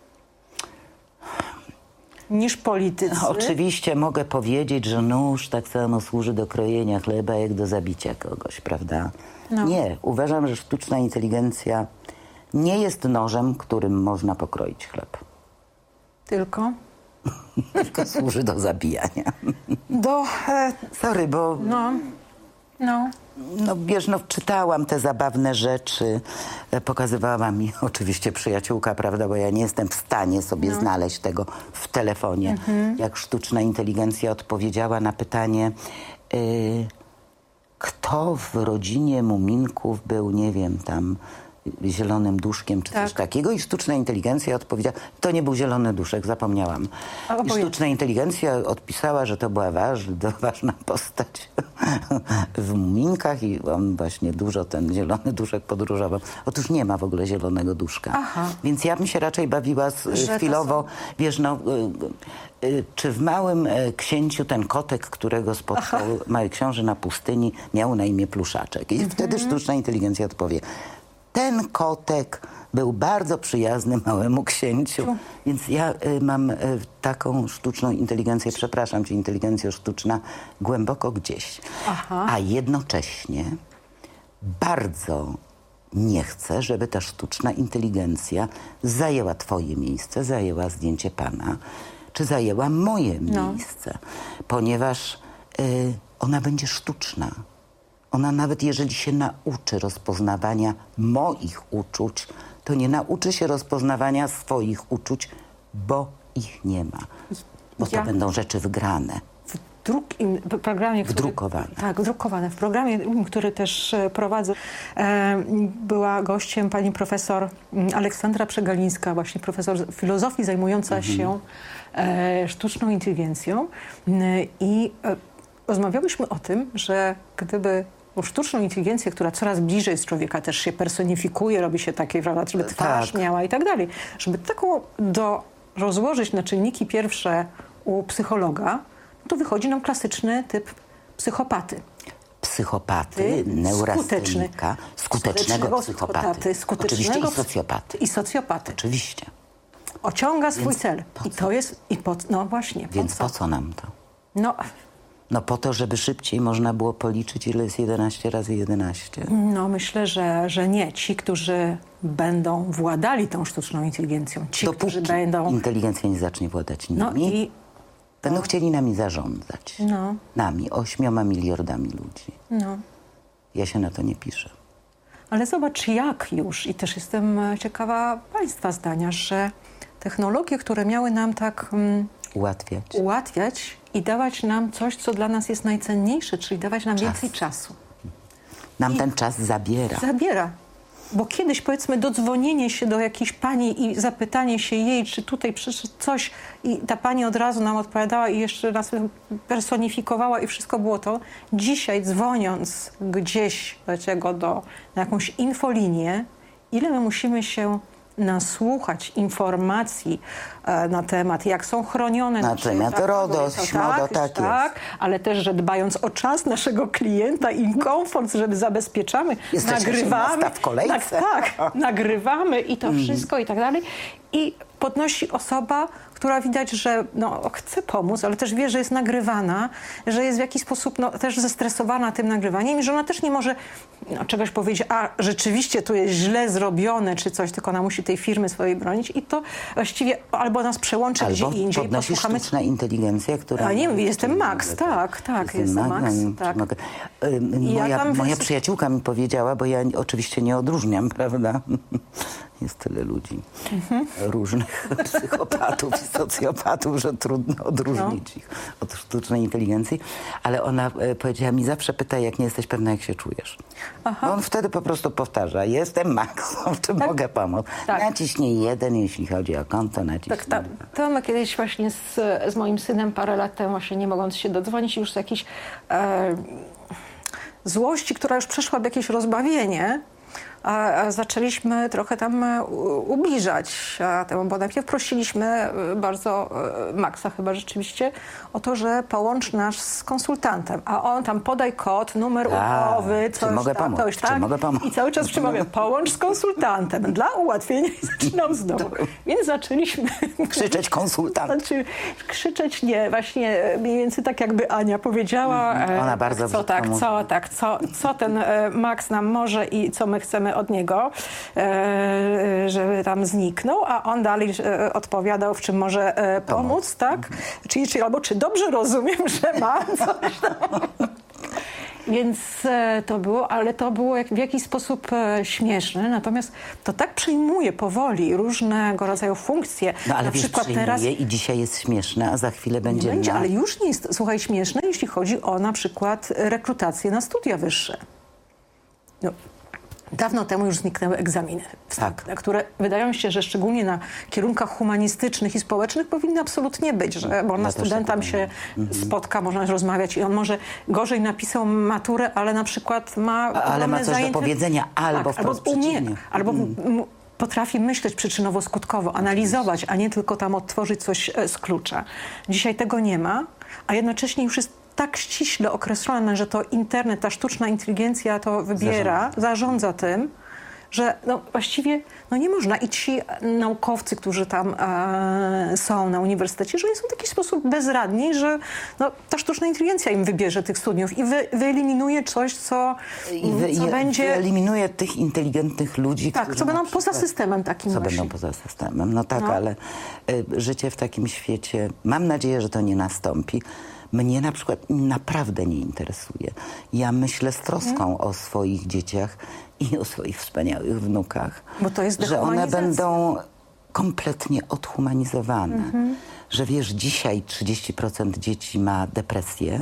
niż politycy. No, oczywiście mogę powiedzieć, że nóż tak samo służy do krojenia chleba, jak do zabicia kogoś, prawda? No. Nie, uważam, że sztuczna inteligencja nie jest nożem, którym można pokroić chleb. Tylko Tylko służy do zabijania. do... E, Sorry, bo no, no. no, wiesz, no, czytałam te zabawne rzeczy, e, pokazywała mi oczywiście przyjaciółka, prawda, bo ja nie jestem w stanie sobie No. znaleźć tego w telefonie, Mhm. jak sztuczna inteligencja odpowiedziała na pytanie, y, kto w rodzinie Muminków był, nie wiem, tam zielonym duszkiem, czy Tak. coś takiego. I sztuczna inteligencja odpowiedziała, to nie był zielony duszek, zapomniałam. A, I obojętnie. sztuczna inteligencja odpisała, że to była waż, ważna postać w Muminkach i on właśnie dużo ten zielony duszek podróżował. Otóż nie ma w ogóle zielonego duszka. Aha. Więc ja bym się raczej bawiła z, Że to chwilowo, są- wiesz, no, y, y, czy w Małym y, Księciu ten kotek, którego spotkał Mały Książę na pustyni, miał na imię Pluszaczek. I wtedy sztuczna inteligencja odpowie, ten kotek był bardzo przyjazny Małemu Księciu. Więc ja y, mam y, taką sztuczną inteligencję, przepraszam cię, inteligencjo sztuczna, głęboko gdzieś. Aha. A jednocześnie bardzo nie chcę, żeby ta sztuczna inteligencja zajęła twoje miejsce, zajęła zdjęcie pana, czy zajęła moje No. miejsce. Ponieważ y, ona będzie sztuczna. Ona nawet jeżeli się nauczy rozpoznawania moich uczuć, to nie nauczy się rozpoznawania swoich uczuć, bo ich nie ma. Bo to Ja- będą rzeczy wygrane. W drugim programie... który- Wdrukowane. Tak, wdrukowane. W programie, który też e, prowadzę, e, była gościem pani profesor m, Aleksandra Przegalińska, właśnie profesor filozofii zajmująca się e, sztuczną inteligencją. N- I e, rozmawiałyśmy o tym, że gdyby bo sztuczną inteligencję, która coraz bliżej z człowieka też się personifikuje, robi się takiej, prawda, żeby twarz Tak. miała i tak dalej. Żeby taką do, rozłożyć na czynniki pierwsze u psychologa, to wychodzi nam klasyczny typ psychopaty. Psychopaty, Skuteczny. neurastenika, skutecznego psychopaty. skutecznego Oczywiście i socjopaty. I socjopaty. Oczywiście. Ociąga swój Więc cel. po I co? to jest, i po, no właśnie, Więc po co? po co nam to? No, No po to, żeby szybciej można było policzyć, ile jest jedenaście razy jedenaście. no myślę, że, że nie. Ci, którzy będą władali tą sztuczną inteligencją, ci, Dopóki którzy będą... inteligencja nie zacznie władać No nami, i... będą chcieli nami zarządzać. No, Nami, ośmioma miliardami ludzi. no. Ja się na to nie piszę. Ale zobacz jak już, i też jestem e, ciekawa państwa zdania, że technologie, które miały nam tak mm, Ułatwiać. ułatwiać i dawać nam coś, co dla nas jest najcenniejsze, czyli dawać nam Czas. więcej czasu. Nam ten czas zabiera. Zabiera. Bo kiedyś, powiedzmy, dodzwonienie się do jakiejś pani i zapytanie się jej, czy tutaj przyszedł coś i ta pani od razu nam odpowiadała i jeszcze nas personifikowała i wszystko było to. Dzisiaj dzwoniąc gdzieś do, czego, do na jakąś infolinię, ile my musimy się nasłuchać informacji e, na temat, jak są chronione Na nasze temat prawa, RODOS, to śmodo, tak jest. tak, ale też, że dbając o czas naszego klienta i komfort, żeby zabezpieczamy, Jesteśmy nagrywamy. osiemnasta w kolejce. Tak, tak, nagrywamy i to wszystko i tak dalej. I podnosi osoba, która widać, że no, chce pomóc, ale też wie, że jest nagrywana, że jest w jakiś sposób no, też zestresowana tym nagrywaniem i że ona też nie może no, czegoś powiedzieć, a rzeczywiście tu jest źle zrobione czy coś, tylko ona musi tej firmy swojej bronić i to właściwie albo nas przełączy Albo gdzie indziej, podnosi posłuchamy. sztuczna inteligencja, która... A nie, jestem Max, tak, tak, jestem Max, tak. Mogę. Ym, I ja Moja, tam moja wys- przyjaciółka mi powiedziała, bo ja oczywiście nie odróżniam, prawda? Jest tyle ludzi, Mhm. różnych psychopatów i socjopatów, że trudno odróżnić No. ich od sztucznej inteligencji. Ale ona e, powiedziała mi, zawsze pytaj, jak nie jesteś pewna, jak się czujesz. Aha. Bo on wtedy po prostu powtarza, jestem Max, w czym Tak. mogę pomóc. Tak. Naciśnij jeden, jeśli chodzi o konto, naciśnij. Tak, ta, to my kiedyś właśnie z, z moim synem parę lat temu, właśnie nie mogąc się dodzwonić, już z jakiejś e, złości, która już przeszła w jakieś rozbawienie, a, a zaczęliśmy trochę tam e, u- ubliżać a, temu, bo najpierw prosiliśmy e, bardzo e, Maxa chyba rzeczywiście o to, że połącz nas z konsultantem, a on tam podaj kod, numer A, umowy, czy coś mogę tam, pomóc, coś czy tak. mogę pomóc. I cały czas przemawiam, połącz z konsultantem dla ułatwienia i zaczynam znowu. Więc zaczęliśmy Krzyczeć konsultant. znaczy, krzyczeć nie, właśnie mniej więcej tak jakby Ania powiedziała. Mhm. Ona e, bardzo co brzydko tak, mówi. co tak, co, co ten e, Max nam może i co my chcemy od niego, e, żeby tam zniknął, a on dalej e, odpowiadał, w czym może e, pomóc, tak? Czyli, czyli albo czy dobrze rozumiem, że ma coś tam. Więc e, to było, ale to było jak, w jakiś sposób e, śmieszne, natomiast to tak przejmuje powoli różnego rodzaju funkcje. No ale Na wiesz, przykład przyjmuje teraz i dzisiaj jest śmieszne, a za chwilę będzie... będzie, na... ale już nie jest, słuchaj, śmieszne, jeśli chodzi o na przykład rekrutację na studia wyższe. No, Dawno temu już zniknęły egzaminy wstępne, Tak. które wydają się, że szczególnie na kierunkach humanistycznych i społecznych powinny absolutnie być, że można Ja też student tam tak się spotka, można rozmawiać i on może gorzej napisał maturę, ale na przykład ma Ale ogromne ma coś do zajęcie- powiedzenia, albo tak, albo wprost umie, przeciwnie. albo m- potrafi myśleć przyczynowo-skutkowo, analizować, a nie tylko tam odtworzyć coś e, z klucza. Dzisiaj tego nie ma, a jednocześnie już jest tak ściśle określone, że to internet, ta sztuczna inteligencja to wybiera, zarządza, zarządza tym, że no właściwie no nie można. I ci naukowcy, którzy tam e, są na uniwersytecie, że oni są w taki sposób bezradni, że no, ta sztuczna inteligencja im wybierze tych studiów i wy, wyeliminuje coś, co, I wy, co je- będzie... wyeliminuje tych inteligentnych ludzi, Tak, którzy co na będą poza przykład- systemem takim Co właśnie. będą poza systemem. No tak, No. ale y, życie w takim świecie, mam nadzieję, że to nie nastąpi. Mnie na przykład naprawdę nie interesuje. Ja myślę z troską Mhm. o swoich dzieciach i o swoich wspaniałych wnukach. Bo to jest że one dehumanizacja. będą kompletnie odhumanizowane. Mhm. Że wiesz, dzisiaj trzydzieści procent dzieci ma depresję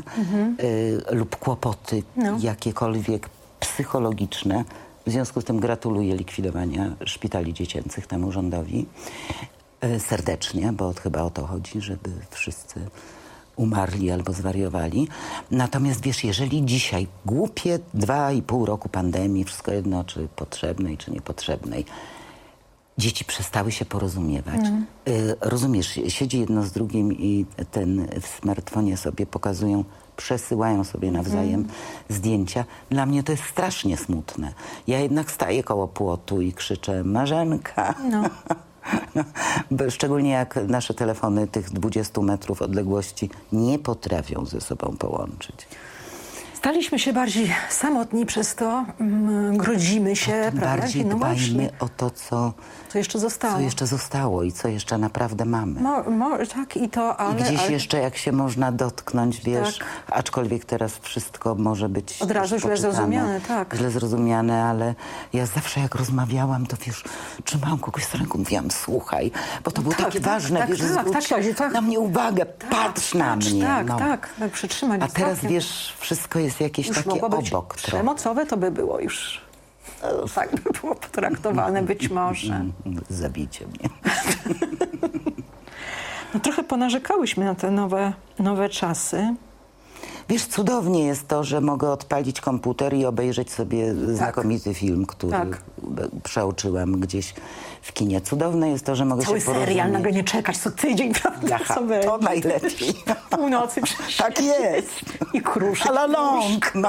y, lub kłopoty No. jakiekolwiek psychologiczne. W związku z tym gratuluję likwidowania szpitali dziecięcych temu rządowi. Y, serdecznie, bo chyba o to chodzi, żeby wszyscy umarli albo zwariowali. Natomiast wiesz, jeżeli dzisiaj głupie dwa i pół roku pandemii, wszystko jedno, czy potrzebnej, czy niepotrzebnej, dzieci przestały się porozumiewać. Y, rozumiesz, siedzi jedno z drugim i ten w smartfonie sobie pokazują, przesyłają sobie nawzajem zdjęcia. Dla mnie to jest strasznie smutne. Ja jednak staję koło płotu i krzyczę Marzenka. No. No, bo szczególnie jak nasze telefony tych dwudziestu metrów odległości nie potrafią ze sobą połączyć. Staliśmy się bardziej samotni przez to, mm, grodzimy się, Tym prawda? bardziej No dbajmy właśnie, o to, co, co jeszcze zostało. co jeszcze zostało i co jeszcze naprawdę mamy. Mo, mo, tak i to, ale... I gdzieś ale jeszcze jak się można dotknąć, wiesz, Tak. aczkolwiek teraz wszystko może być Od razu też źle poczytane, zrozumiane, tak. Źle zrozumiane, ale ja zawsze jak rozmawiałam, to wiesz, trzymałam kogoś za ręką, mówiłam, słuchaj, bo to było Tak, takie tak, ważne, tak, wiesz, tak, zwróć tak, tak. na mnie uwagę, patrz na patrz, mnie. Tak, no. tak, tak, przytrzymać A teraz wzrokiem. wiesz, wszystko jest jakieś Już takie mogło być obok. trochę. przemocowe, to by było już... Tak by było potraktowane być może. Zabijcie mnie. No, trochę ponarzekałyśmy na te nowe, nowe czasy. Wiesz, cudownie jest to, że mogę odpalić komputer i obejrzeć sobie znakomity film, który Tak. przeoczyłam gdzieś w kinie. Cudowne jest to, że mogę Cały się serial, porozumieć. nagle nie czekać co tydzień, prawda? Aha, co to będzie. najlepiej. Północy przecież. Tak jest. I kruszy. Ala long, no.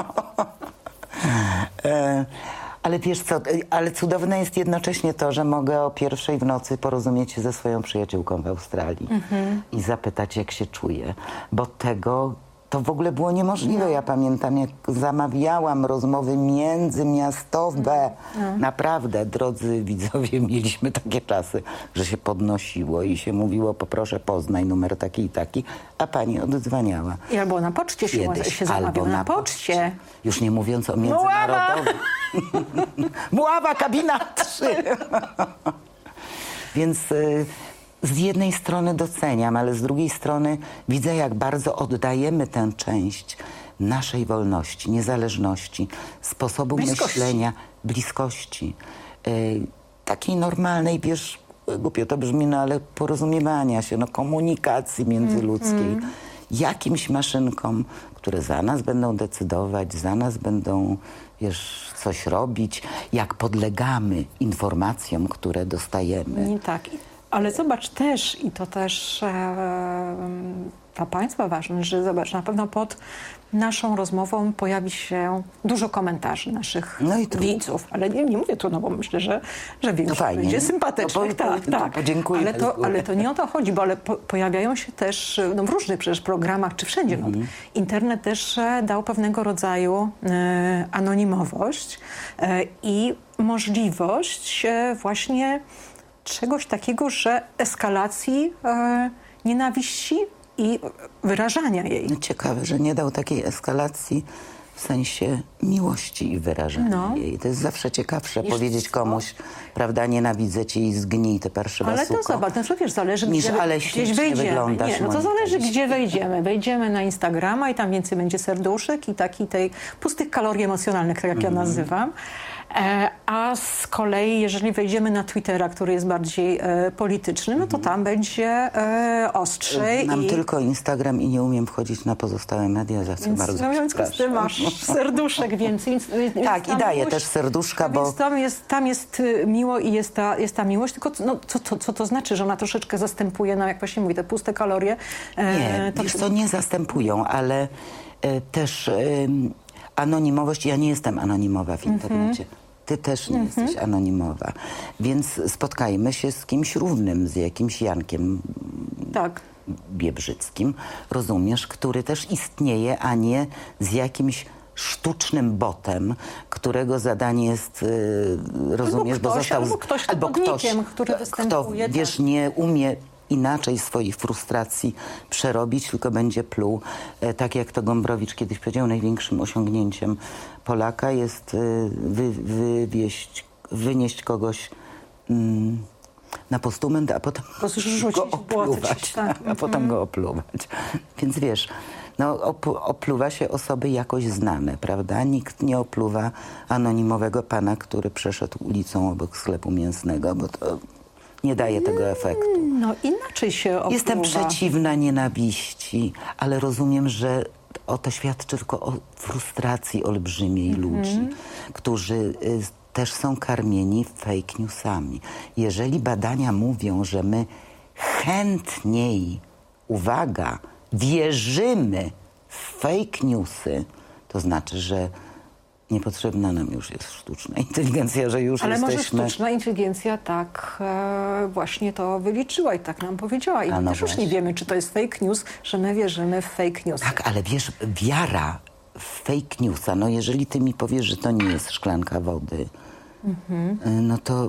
E, ale wiesz co, e, ale cudowne jest jednocześnie to, że mogę o pierwszej w nocy porozumieć się ze swoją przyjaciółką w Australii i zapytać, jak się czuje. Bo tego to w ogóle było niemożliwe. Ja pamiętam, jak zamawiałam rozmowy międzymiastowe. Naprawdę, drodzy widzowie, mieliśmy takie czasy, że się podnosiło i się mówiło, poproszę Poznań, numer taki i taki, a pani oddzwaniała. I albo na poczcie się, Kiedyś, się zamawiał. albo Na, na poczcie. Już nie mówiąc o międzynarodowym. Muława, kabina trzy. Więc y, z jednej strony doceniam, ale z drugiej strony widzę, jak bardzo oddajemy tę część naszej wolności, niezależności, sposobu Bliskości. myślenia, bliskości. Y, takiej normalnej, wiesz, głupio to brzmi, no ale porozumiewania się, no komunikacji międzyludzkiej. Jakimś maszynkom, które za nas będą decydować, za nas będą, wiesz, coś robić, jak podlegamy informacjom, które dostajemy. I tak. I- Ale zobacz też, i to też e, dla Państwa ważne, że zobacz, na pewno pod naszą rozmową pojawi się dużo komentarzy naszych No i trudno. widzów. Ale nie, nie mówię trudno, bo myślę, że, że większość fajnie, będzie nie? sympatycznych. No po- tak, to tak. podziękujmy Ale z to, góry. ale to nie o to chodzi, bo ale po, pojawiają się też no, w różnych przecież programach, czy wszędzie. No, internet też e, dał pewnego rodzaju e, anonimowość e, i możliwość e, właśnie czegoś takiego, że eskalacji e, nienawiści i wyrażania jej. No ciekawe, że nie dał takiej eskalacji w sensie miłości i wyrażenia No. jej. To jest zawsze ciekawsze Niż powiedzieć co? komuś, prawda, nienawidzę cię i zgnij te parszywe Ale to suko. zobacz, no wiesz, zależy Niż, gdzie, ale gdzieś ślicznie wejdziemy. wyglądasz, Nie, no to Monika, zależy jeśli- gdzie wejdziemy. Wejdziemy na Instagrama i tam więcej będzie serduszek i taki tej pustych kalorii emocjonalnych, tak jak ja Mhm. nazywam. E, a z kolei, jeżeli wejdziemy na Twittera, który jest bardziej e, polityczny, no to tam będzie e, ostrzej. Mam i... tylko Instagram i nie umiem wchodzić na pozostałe media, za co Więc bardzo w związku z tym masz serduszek więcej. Więc, Tak, i daję też serduszka, bo... Więc tam jest, tam jest y, miło i jest ta, jest ta miłość, tylko no, co, co, co to znaczy, że ona troszeczkę zastępuje, no, jak właśnie mówi, te puste kalorie? E, Nie, to... wiesz co, nie zastępują, ale e, też e, anonimowość, ja nie jestem anonimowa w internecie. Mm-hmm. Ty też nie mm-hmm. jesteś anonimowa. Więc spotkajmy się z kimś równym, z jakimś Jankiem tak. Biebrzyckim, rozumiesz, który też istnieje, a nie z jakimś sztucznym botem, którego zadanie jest, y, rozumiesz, albo ktoś, bo został... Albo ktoś, albo ktoś, który występuje. Kto, wiesz, nie umie inaczej swoich frustracji przerobić, tylko będzie pluł. E, tak jak to Gombrowicz kiedyś powiedział, największym osiągnięciem Polaka jest y, wy, wywieźć, wynieść kogoś mm, na postument, a potem rzucić, go opluwać. Tak. A potem go opluwać. Więc wiesz, no, op, opluwa się osoby jakoś znane, prawda? Nikt nie opluwa anonimowego pana, który przeszedł ulicą obok sklepu mięsnego, bo to nie daje tego efektu. No inaczej się opluwa. Jestem przeciwna nienawiści, ale rozumiem, że o to świadczy tylko o frustracji olbrzymiej mm-hmm. ludzi, którzy y, też są karmieni fake newsami. Jeżeli badania mówią, że my chętniej, uwaga, wierzymy w fake newsy, to znaczy, że niepotrzebna nam już jest sztuczna inteligencja, że już Ale jesteśmy... może sztuczna inteligencja tak e, właśnie to wyliczyła i tak nam powiedziała. I A my no też już właśnie. nie wiemy, czy to jest fake news, że my wierzymy w fake news. Tak, ale wiesz, wiara w fake newsa, no jeżeli ty mi powiesz, że to nie jest szklanka wody, mm-hmm. no to...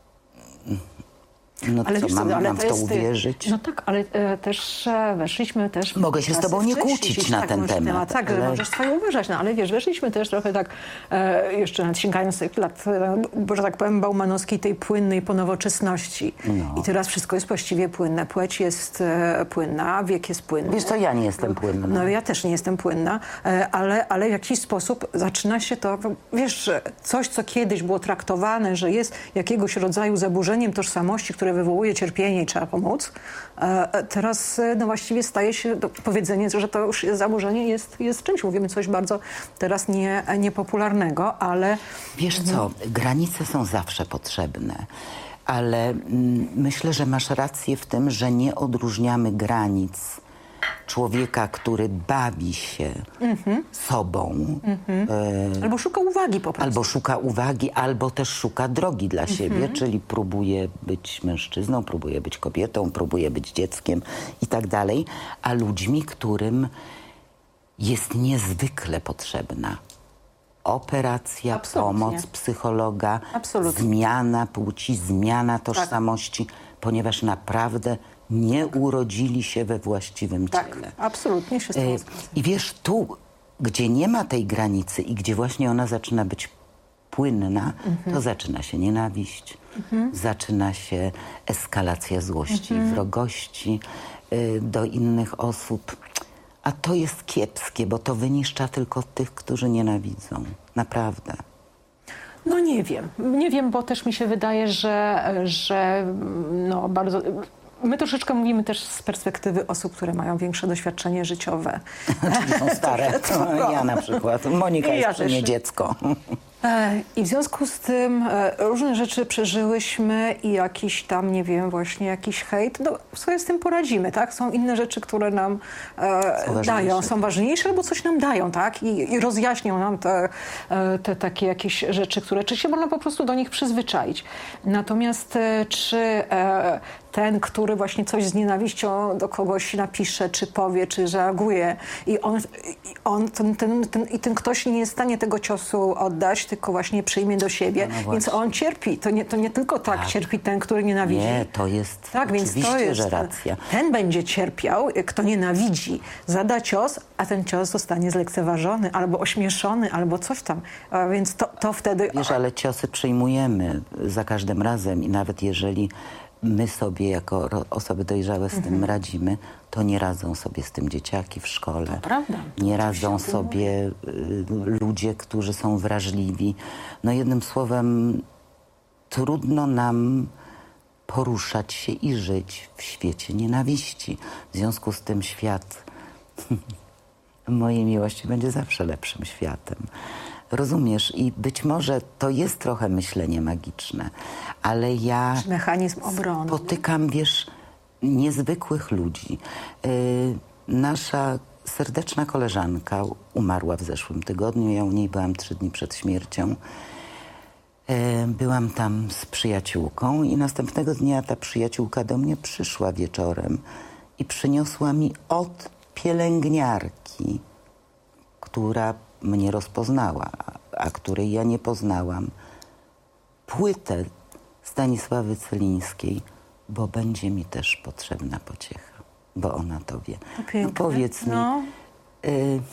No ale co, wiesz, mam, ale mam to w to jest, uwierzyć? No tak, ale e, też e, weszliśmy też... Mogę się z tobą nie kłócić na tak, ten temat. Tak, ale... ale możesz swoje uważać, no ale wiesz, weszliśmy też trochę tak, e, jeszcze nadsięgając tych lat, e, że tak powiem, baumanowskiej, tej płynnej ponowoczesności. No. I teraz wszystko jest właściwie płynne. Płeć jest e, płynna, wiek jest płynny. Wiesz co, ja nie jestem płynna. No ja też nie jestem płynna, e, ale, ale w jakiś sposób zaczyna się to, wiesz, że coś, co kiedyś było traktowane, że jest jakiegoś rodzaju zaburzeniem tożsamości, które wywołuje cierpienie i trzeba pomóc. E, teraz no właściwie staje się to powiedzenie, że to już jest zaburzenie, jest, jest czymś. Mówimy coś bardzo teraz nie, niepopularnego, ale... Wiesz co, granice są zawsze potrzebne, ale mm, myślę, że masz rację w tym, że nie odróżniamy granic człowieka, który bawi się mm-hmm. sobą. Mm-hmm. E, albo szuka uwagi po prostu. Albo szuka uwagi, albo też szuka drogi dla mm-hmm. siebie, czyli próbuje być mężczyzną, próbuje być kobietą, próbuje być dzieckiem i tak dalej, a ludźmi, którym jest niezwykle potrzebna operacja, Absolutnie. pomoc psychologa, Absolutnie. zmiana płci, zmiana tożsamości, tak. ponieważ naprawdę nie urodzili się we właściwym tak, ciele. Absolutnie się z tym zgadzam. I wiesz, tu, gdzie nie ma tej granicy i gdzie właśnie ona zaczyna być płynna, mm-hmm. to zaczyna się nienawiść, mm-hmm. zaczyna się eskalacja złości, mm-hmm. wrogości y, do innych osób. A to jest kiepskie, bo to wyniszcza tylko tych, którzy nienawidzą. Naprawdę. No nie wiem. Nie wiem, bo też mi się wydaje, że, że no bardzo... My troszeczkę mówimy też z perspektywy osób, które mają większe doświadczenie życiowe. Czyli są stare. Ja na przykład. Monika I jest ja przy mnie też. dziecko. I w związku z tym różne rzeczy przeżyłyśmy i jakiś tam, nie wiem, właśnie jakiś hejt, no sobie z tym poradzimy, tak? Są inne rzeczy, które nam e, dają, są ważniejsze albo coś nam dają, tak? I, i rozjaśnią nam te, te takie jakieś rzeczy, które, czy się można po prostu do nich przyzwyczaić. Natomiast czy e, ten, który właśnie coś z nienawiścią do kogoś napisze, czy powie, czy reaguje i on, i on ten, ten, ten, i ten ktoś nie jest w stanie tego ciosu oddać, tylko właśnie przyjmie do siebie, no więc on cierpi. To nie, to nie tylko tak, tak cierpi ten, który nienawidzi. Nie, to jest tak, oczywiście, więc to jest, że racja. Ten będzie cierpiał, kto nienawidzi, zada cios, a ten cios zostanie zlekceważony, albo ośmieszony, albo coś tam. A więc to, to wtedy... Wiesz, ale ciosy przyjmujemy za każdym razem i nawet jeżeli my sobie jako ro- osoby dojrzałe z Mhm. tym radzimy, to nie radzą sobie z tym dzieciaki w szkole. To prawda. Nie To radzą się sobie y, ludzie, którzy są wrażliwi. No jednym słowem, trudno nam poruszać się i żyć w świecie nienawiści. W związku z tym świat mojej miłości będzie zawsze lepszym światem. Rozumiesz? I być może to jest trochę myślenie magiczne, ale ja Mechanizm obrony. spotykam, wiesz, niezwykłych ludzi. Y, nasza serdeczna koleżanka umarła w zeszłym tygodniu. Ja u niej byłam trzy dni przed śmiercią. Y, byłam tam z przyjaciółką i następnego dnia ta przyjaciółka do mnie przyszła wieczorem i przyniosła mi od pielęgniarki, która mnie rozpoznała, a której ja nie poznałam, płytę Stanisławy Celińskiej, bo będzie mi też potrzebna pociecha, bo ona to wie. To piękne. No powiedz mi, No. y,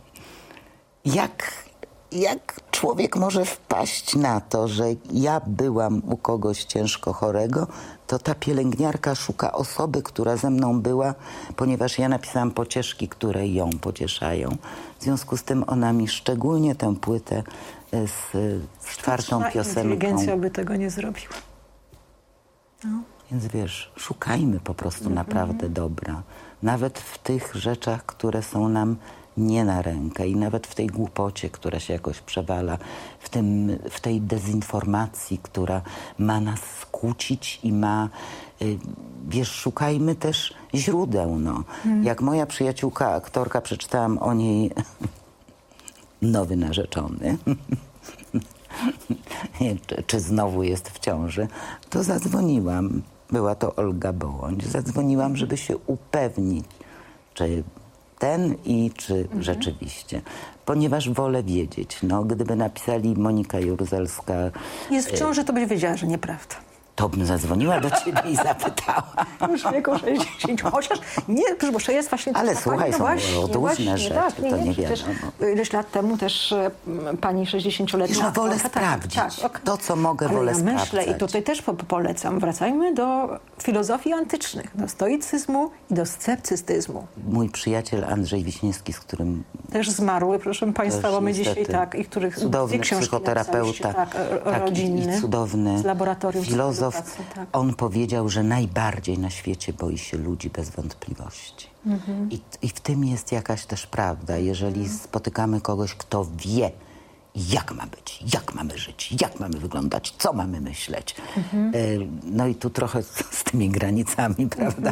jak, jak człowiek może wpaść na to, że ja byłam u kogoś ciężko chorego, to ta pielęgniarka szuka osoby, która ze mną była, ponieważ ja napisałam pocieszki, które ją pocieszają. W związku z tym ona mi szczególnie tę płynę z, z czwartą Sztuczna piosenką. inteligencja by tego nie zrobiła. No. Więc wiesz, szukajmy po prostu Mhm. naprawdę dobra. Nawet w tych rzeczach, które są nam nie na rękę i nawet w tej głupocie, która się jakoś przewala, w, tym, w tej dezinformacji, która ma nas skłócić i ma... Y, wiesz, szukajmy też źródeł, no. Mhm. Jak moja przyjaciółka, aktorka, przeczytałam o niej Nowy narzeczony. czy, czy znowu jest w ciąży, to zadzwoniłam. Była to Olga Bołądź. Zadzwoniłam, żeby się upewnić, czy ten i czy Mhm. rzeczywiście. Ponieważ wolę wiedzieć. No, gdyby napisali Monika Jurzelska, Jest w ciąży, to byś wiedziała, że nieprawda. to bym zadzwoniła do ciebie i zapytała. Już w wieku sześćdziesięciu. Chociaż nie, bo że jest właśnie... Ale ta słuchaj, pani, no są właśnie, różne właśnie, rzeczy, tak, to nie przecież wiadomo. Ileś lat temu też e, m, pani sześćdziesięcioletnia... Wiesz, no, wolę aktorka, sprawdzić. ok. To, co mogę, Ale wolę ja myślę, sprawdzać. i tutaj też po, polecam, wracajmy do filozofii antycznych, do stoicyzmu i do sceptycyzmu. Mój przyjaciel Andrzej Wiśniewski, z którym Też zmarły, proszę państwa, Też bo my niestety dzisiaj tak, i których cudowny dwie książki psychoterapeuta, napisaliście, tak, o- tak, i, rodzinny, i cudowny z laboratorium filozof. psychoedukacji, tak. On powiedział, że najbardziej na świecie boi się ludzi bez wątpliwości. Mhm. I, I w tym jest jakaś też prawda. Jeżeli spotykamy kogoś, kto wie, jak ma być, jak mamy żyć, jak mamy wyglądać, co mamy myśleć. Mhm. Y, No i tu trochę z, z tymi granicami, prawda?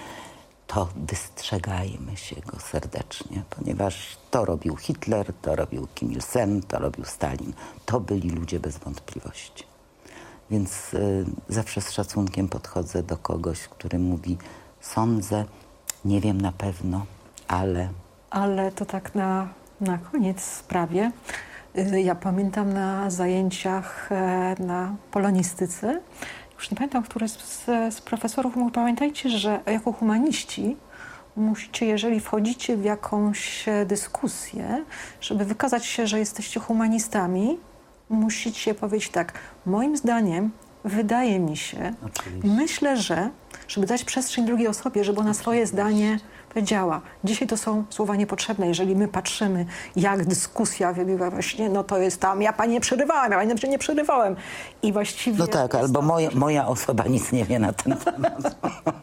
To wystrzegajmy się go serdecznie, ponieważ to robił Hitler, to robił Kim Il-sen, to robił Stalin. To byli ludzie bez wątpliwości. Więc y, zawsze z szacunkiem podchodzę do kogoś, który mówi, sądzę, nie wiem na pewno, ale... Ale to tak na, na koniec prawie. Y, Ja pamiętam na zajęciach e, na polonistyce, już nie pamiętam, który z, z, z profesorów mówił, pamiętajcie, że jako humaniści musicie, jeżeli wchodzicie w jakąś e, dyskusję, żeby wykazać się, że jesteście humanistami, musicie powiedzieć tak, moim zdaniem, wydaje mi się, Oczywiście. myślę, że, żeby dać przestrzeń drugiej osobie, żeby ona swoje zdanie powiedziała. Dzisiaj to są słowa niepotrzebne. Jeżeli my patrzymy, jak dyskusja wybiega właśnie, no to jest tam, ja pani nie przerywałem, ja pani dobrze nie przerywałem. I właściwie... No tak, albo moje, moja osoba nic nie wie na ten temat.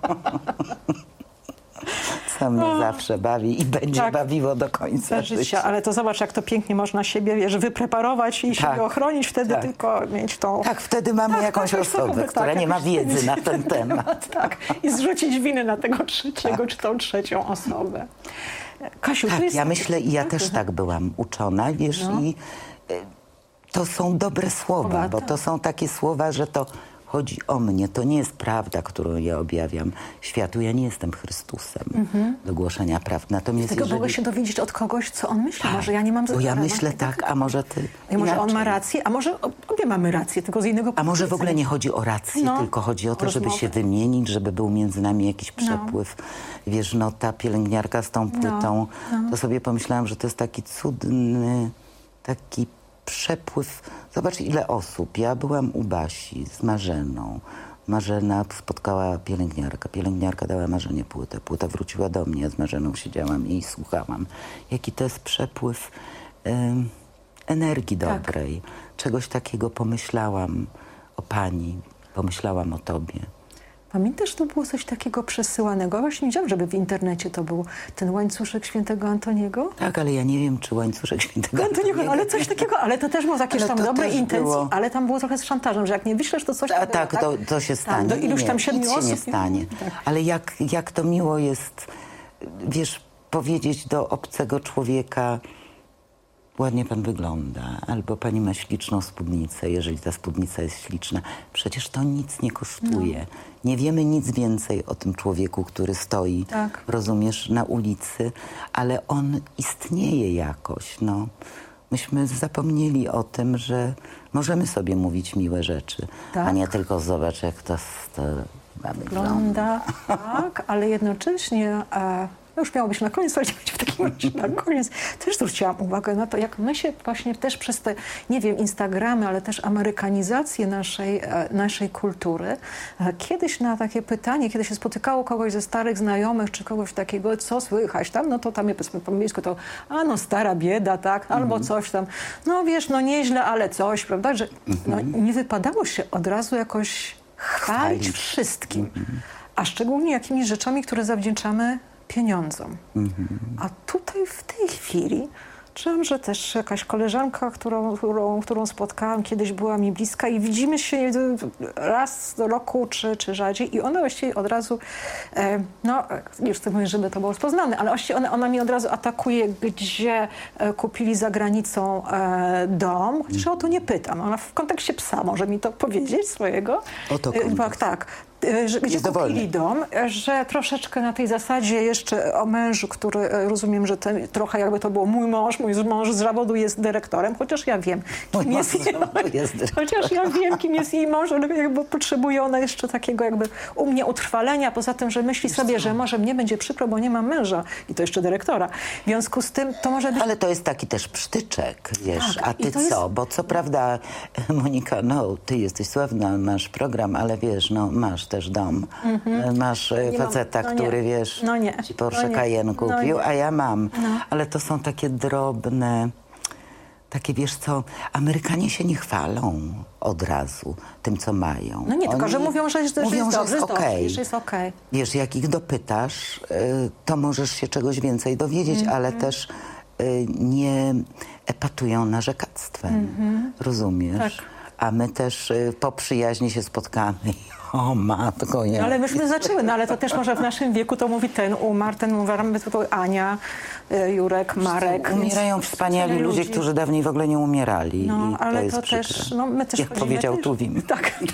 Co mnie zawsze bawi i będzie Tak. bawiło do końca Za życia. życia, ale to zobacz, jak to pięknie można siebie, wiesz, wypreparować i Tak. siebie ochronić, wtedy Tak. tylko mieć tą... Tak, wtedy mamy Tak, jakąś tak, osobę, tak, która tak, nie ma jakoś wiedzy na mieć- ten temat. Tak, i zrzucić winę na tego trzeciego, czy tą trzecią osobę. Kasiu, to Tak, jest... ja myślę i ja też tak byłam uczona, wiesz, No. i y, to są dobre słowa, Słowa, bo tak. to są takie słowa, że to chodzi o mnie. To nie jest prawda, którą ja objawiam światu. Ja nie jestem Chrystusem do głoszenia prawd. Natomiast Tylko jeżeli... mogę się dowiedzieć od kogoś, co on myśli. Tak, Może ja nie mam... bo ja mam myślę tego- tak, a może ty I może on inaczej. ma rację, a może obie mamy rację, tylko z innego A punktu może w ogóle widzenia. nie chodzi o rację, No, tylko chodzi o to, o żeby rozmowę. się wymienić, żeby był między nami jakiś przepływ. Wiesz, no ta pielęgniarka z tą płytą, to sobie pomyślałam, że to jest taki cudny, taki przepływ. Zobacz, ile osób. Ja byłam u Basi z Marzeną, Marzena spotkała pielęgniarka. Pielęgniarka dała Marzenie płytę. Płyta wróciła do mnie. Z Marzeną siedziałam i słuchałam. Jaki to jest przepływ ym, energii dobrej. Tak. Czegoś takiego pomyślałam o pani, pomyślałam o tobie. Pamiętasz, to było coś takiego przesyłanego? Właśnie widziałam, żeby w internecie to był ten łańcuszek świętego Antoniego. Tak, ale ja nie wiem, czy łańcuszek świętego Antoniego. Antoniego. Ale coś takiego, ale to też było z jakiejś tam dobrej intencji, było... ale tam było trochę z szantażem, że jak nie wyślesz, to coś... A, takiego, tak, tak, to, to się stanie. Tak, do iluś tam siedmiu nic osób. się nie stanie. Tak. Ale jak, jak to miło jest, wiesz, powiedzieć do obcego człowieka: ładnie pan wygląda, albo pani ma śliczną spódnicę, jeżeli ta spódnica jest śliczna. Przecież to nic nie kosztuje. No. Nie wiemy nic więcej o tym człowieku, który stoi, tak. rozumiesz, na ulicy, ale on istnieje jakoś, no. Myśmy zapomnieli o tym, że możemy sobie mówić miłe rzeczy, tak. a nie tylko zobacz, jak to, to wygląda. wygląda. Tak, ale jednocześnie... E... Już miało być na koniec, ale w takim razie na koniec też zwróciłam uwagę na to, jak my się właśnie też przez te, nie wiem, Instagramy, ale też amerykanizację naszej, naszej kultury. Kiedyś na takie pytanie, kiedy się spotykało kogoś ze starych znajomych, czy kogoś takiego, co słychać tam, no to tam, powiedzmy po angielsku, to a no stara bieda, tak, albo mm-hmm. coś tam. No wiesz, no nieźle, ale coś, prawda, że no, nie wypadało się od razu jakoś chwalić, chwalić. wszystkim. Mm-hmm. A szczególnie jakimiś rzeczami, które zawdzięczamy pieniądzom. Mm-hmm. A tutaj w tej chwili czułam, że też jakaś koleżanka, którą, którą, którą spotkałam, kiedyś była mi bliska i widzimy się raz do roku czy, czy rzadziej i ona właściwie od razu, e, no już chcę mówić, żeby to było rozpoznane, ale właściwie ona, ona mi od razu atakuje, gdzie e, kupili za granicą e, dom, chociaż o to nie pytam. Ona w kontekście psa może mi to powiedzieć swojego. O to e, tak, tak. Że, gdzie kupili dowolny. dom, że troszeczkę na tej zasadzie jeszcze o mężu, który rozumiem, że ten, trochę jakby to było mój mąż, mój mąż z zawodu jest dyrektorem, chociaż ja wiem, kim mój jest, jej, jest chociaż ja wiem, kim jest jej mąż, ale jakby potrzebuje ona jeszcze takiego jakby u mnie utrwalenia, poza tym, że myśli sobie, że może mnie będzie przykro, bo nie mam męża i to jeszcze dyrektora. W związku z tym to może być... Ale to jest taki też psztyczek, wiesz, tak, a ty co? Jest... Bo co prawda, Monika, no ty jesteś sławna, masz program, ale wiesz, no masz też dom. Mm-hmm. Masz nie faceta, mam, no który, wiesz, no nie, ci Porsche no Cayenne kupił, no a ja mam. No. Ale to są takie drobne, takie, wiesz co, Amerykanie się nie chwalą od razu tym, co mają. No nie, tylko, Oni że mówią, że jest, mówią, że jest, że jest okej. Okay. Jest okay. Wiesz, jak ich dopytasz, to możesz się czegoś więcej dowiedzieć, mm-hmm. ale też nie epatują narzekactwem. Mm-hmm. Rozumiesz? Tak. A my też po przyjaźni się spotkamy. O matko, nie. No, ale myśmy zaczęły, no ale to też może w naszym wieku to mówi ten umarł, ten umarł, Ania, Jurek, Marek. Umierają wspaniali ludzie, ludzi. którzy dawniej w ogóle nie umierali. No, i ale to, jest to też, no my też jak powiedział też, Tuwim. Tak, tak.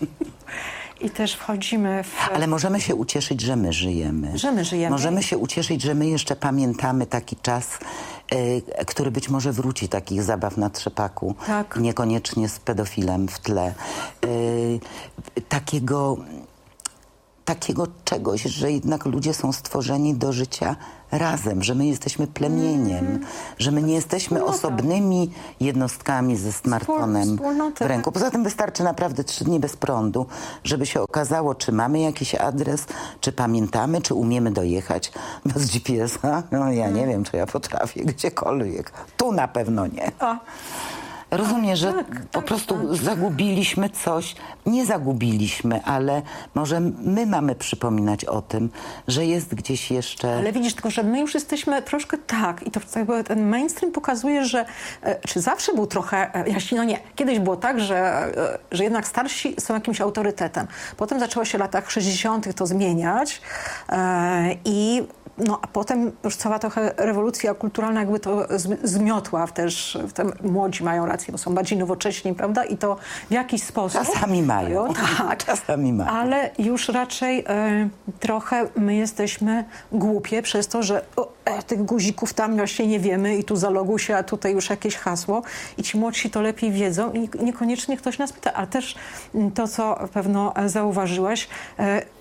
I też wchodzimy w... Ale możemy się ucieszyć, że my żyjemy. Że my żyjemy. Możemy się ucieszyć, że my jeszcze pamiętamy taki czas, y, który być może wróci, takich zabaw na trzepaku. Tak. Niekoniecznie z pedofilem w tle. Y, takiego, takiego czegoś, że jednak ludzie są stworzeni do życia razem, że my jesteśmy plemieniem, mm. że my nie jesteśmy Wspólnota. osobnymi jednostkami ze smartfonem w ręku. Poza tym wystarczy naprawdę trzy dni bez prądu, żeby się okazało, czy mamy jakiś adres, czy pamiętamy, czy umiemy dojechać bez G P S a. No ja mm. nie wiem, czy ja potrafię gdziekolwiek. Tu na pewno nie. A. Rozumiem, że tak, po tak, prostu tak. zagubiliśmy coś. Nie zagubiliśmy, ale może my mamy przypominać o tym, że jest gdzieś jeszcze... Ale widzisz, tylko że my już jesteśmy troszkę tak i to jakby ten mainstream pokazuje, że czy zawsze był trochę, jeśli no nie, kiedyś było tak, że, że jednak starsi są jakimś autorytetem. Potem zaczęło się w latach sześćdziesiątych to zmieniać e, i no a potem już cała trochę rewolucja kulturalna jakby to zmiotła też, te młodzi mają rację, bo są bardziej nowocześni, prawda? I to w jakiś sposób... Czasami mają. Tak, czasami mają. Ale już raczej e, trochę my jesteśmy głupie przez to, że o, e, tych guzików tam właśnie nie wiemy i tu zaloguj się, a tutaj już jakieś hasło i ci młodsi to lepiej wiedzą i niekoniecznie ktoś nas pyta. Ale też to, co pewno zauważyłaś, e,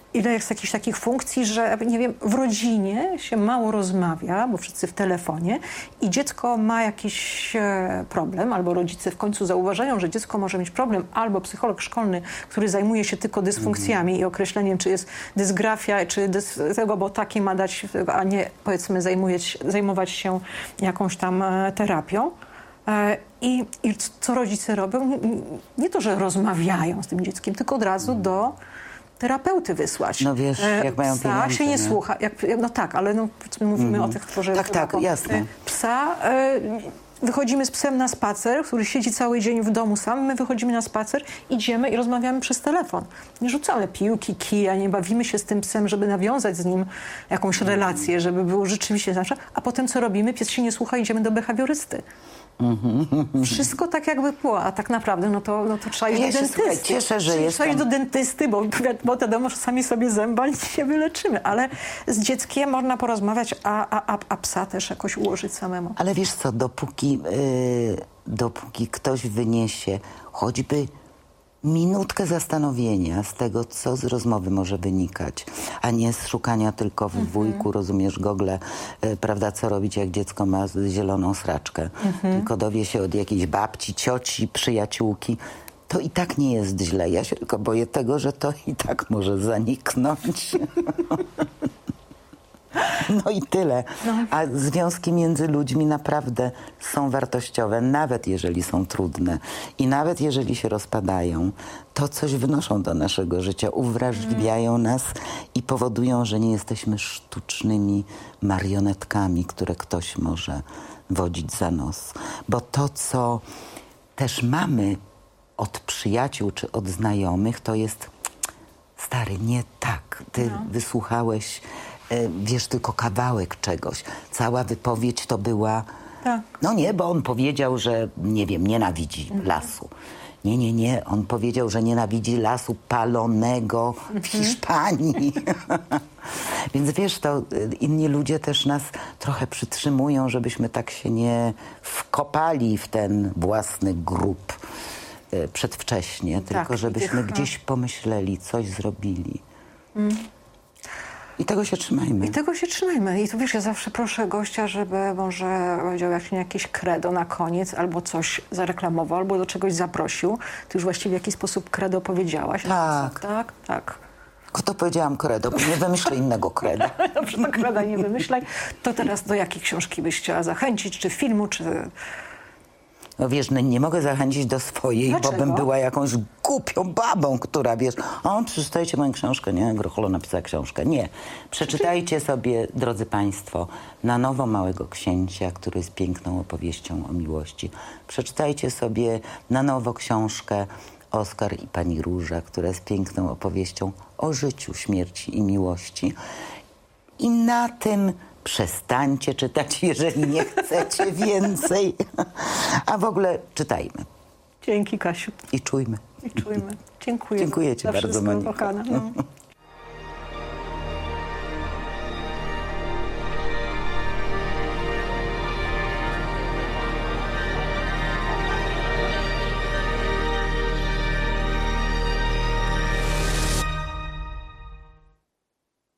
ile jest jakichś takich funkcji, że nie wiem, w rodzinie się mało rozmawia, bo wszyscy w telefonie i dziecko ma jakiś e, problem, albo rodzice w końcu zauważają, że dziecko może mieć problem, albo psycholog szkolny, który zajmuje się tylko dysfunkcjami i określeniem, czy jest dysgrafia, czy dys, tego, bo taki ma dać, a nie powiedzmy zajmuje, zajmować się jakąś tam e, terapią. E, i, I co rodzice robią? Nie to, że rozmawiają z tym dzieckiem, tylko od razu do terapeuty wysłać. No wiesz, jak mają psa pieniądze, się nie, nie? słucha. Jak, no tak, ale no, my mówimy mm. o tych, którzy... Tak, tak, jasne. Psa... Y, wychodzimy z psem na spacer, który siedzi cały dzień w domu sam, my wychodzimy na spacer, idziemy i rozmawiamy przez telefon. Nie rzucamy piłki, kija, nie bawimy się z tym psem, żeby nawiązać z nim jakąś relację, żeby było rzeczywiście nasze, a potem co robimy? Pies się nie słucha, idziemy do behawiorysty. Wszystko tak jakby było, a tak naprawdę no to, no to trzeba iść Ja do się, dentysty. słuchaj, cieszę, że trzeba jestem... iść do dentysty, bo, bo wiadomo, że sami sobie zęba się wyleczymy, ale z dzieckiem można porozmawiać, a, a, a psa też jakoś ułożyć samemu. Ale wiesz co, dopóki, yy, dopóki ktoś wyniesie choćby minutkę zastanowienia z tego, co z rozmowy może wynikać, a nie z szukania tylko w wujku, rozumiesz, Google, y, prawda, co robić, jak dziecko ma zieloną sraczkę. Tylko dowie się od jakiejś babci, cioci, przyjaciółki. To i tak nie jest źle. Ja się tylko boję tego, że to i tak może zaniknąć. No i tyle. A związki między ludźmi naprawdę są wartościowe, nawet jeżeli są trudne i nawet jeżeli się rozpadają, to coś wnoszą do naszego życia, uwrażliwiają nas i powodują, że nie jesteśmy sztucznymi marionetkami, które ktoś może wodzić za nos. Bo to, co też mamy od przyjaciół czy od znajomych, to jest stary, nie tak. Ty no. wysłuchałeś wiesz, tylko kawałek czegoś. Cała wypowiedź to była... Tak. No nie, bo on powiedział, że, nie wiem, nienawidzi mhm. lasu. Nie, nie, nie. On powiedział, że nienawidzi lasu palonego w Hiszpanii. Więc wiesz, to inni ludzie też nas trochę przytrzymują, żebyśmy tak się nie wkopali w ten własny grób przedwcześnie, tak, tylko żebyśmy tych, gdzieś pomyśleli, coś zrobili. Mm. I tego się trzymajmy. I tego się trzymajmy. I tu wiesz, ja zawsze proszę gościa, żeby może powiedział jak jakieś credo na koniec, albo coś zareklamował, albo do czegoś zaprosił. Ty już właściwie w jakiś sposób credo powiedziałaś. Tak. Tak, tak. Tylko to powiedziałam credo, bo nie wymyślę innego credo. Dobrze, to creda nie wymyślaj. To teraz do jakiej książki byś chciała zachęcić? Czy filmu, czy... No wiesz, no nie mogę zachęcić do swojej, Dlaczego? bo bym była jakąś głupią babą, która wiesz, o, przeczytajcie moją książkę, nie? Grocholo napisała książkę. Nie. Przeczytajcie sobie, drodzy państwo, na nowo Małego Księcia, który jest piękną opowieścią o miłości. Przeczytajcie sobie na nowo książkę Oskar i Pani Róża, która jest piękną opowieścią o życiu, śmierci i miłości. I na tym przestańcie czytać, jeżeli nie chcecie więcej. A w ogóle czytajmy. Dzięki, Kasiu. I czujmy. I czujmy. Dziękuję. Dziękuję ci za bardzo, wszystko, Moniko. kochana. No.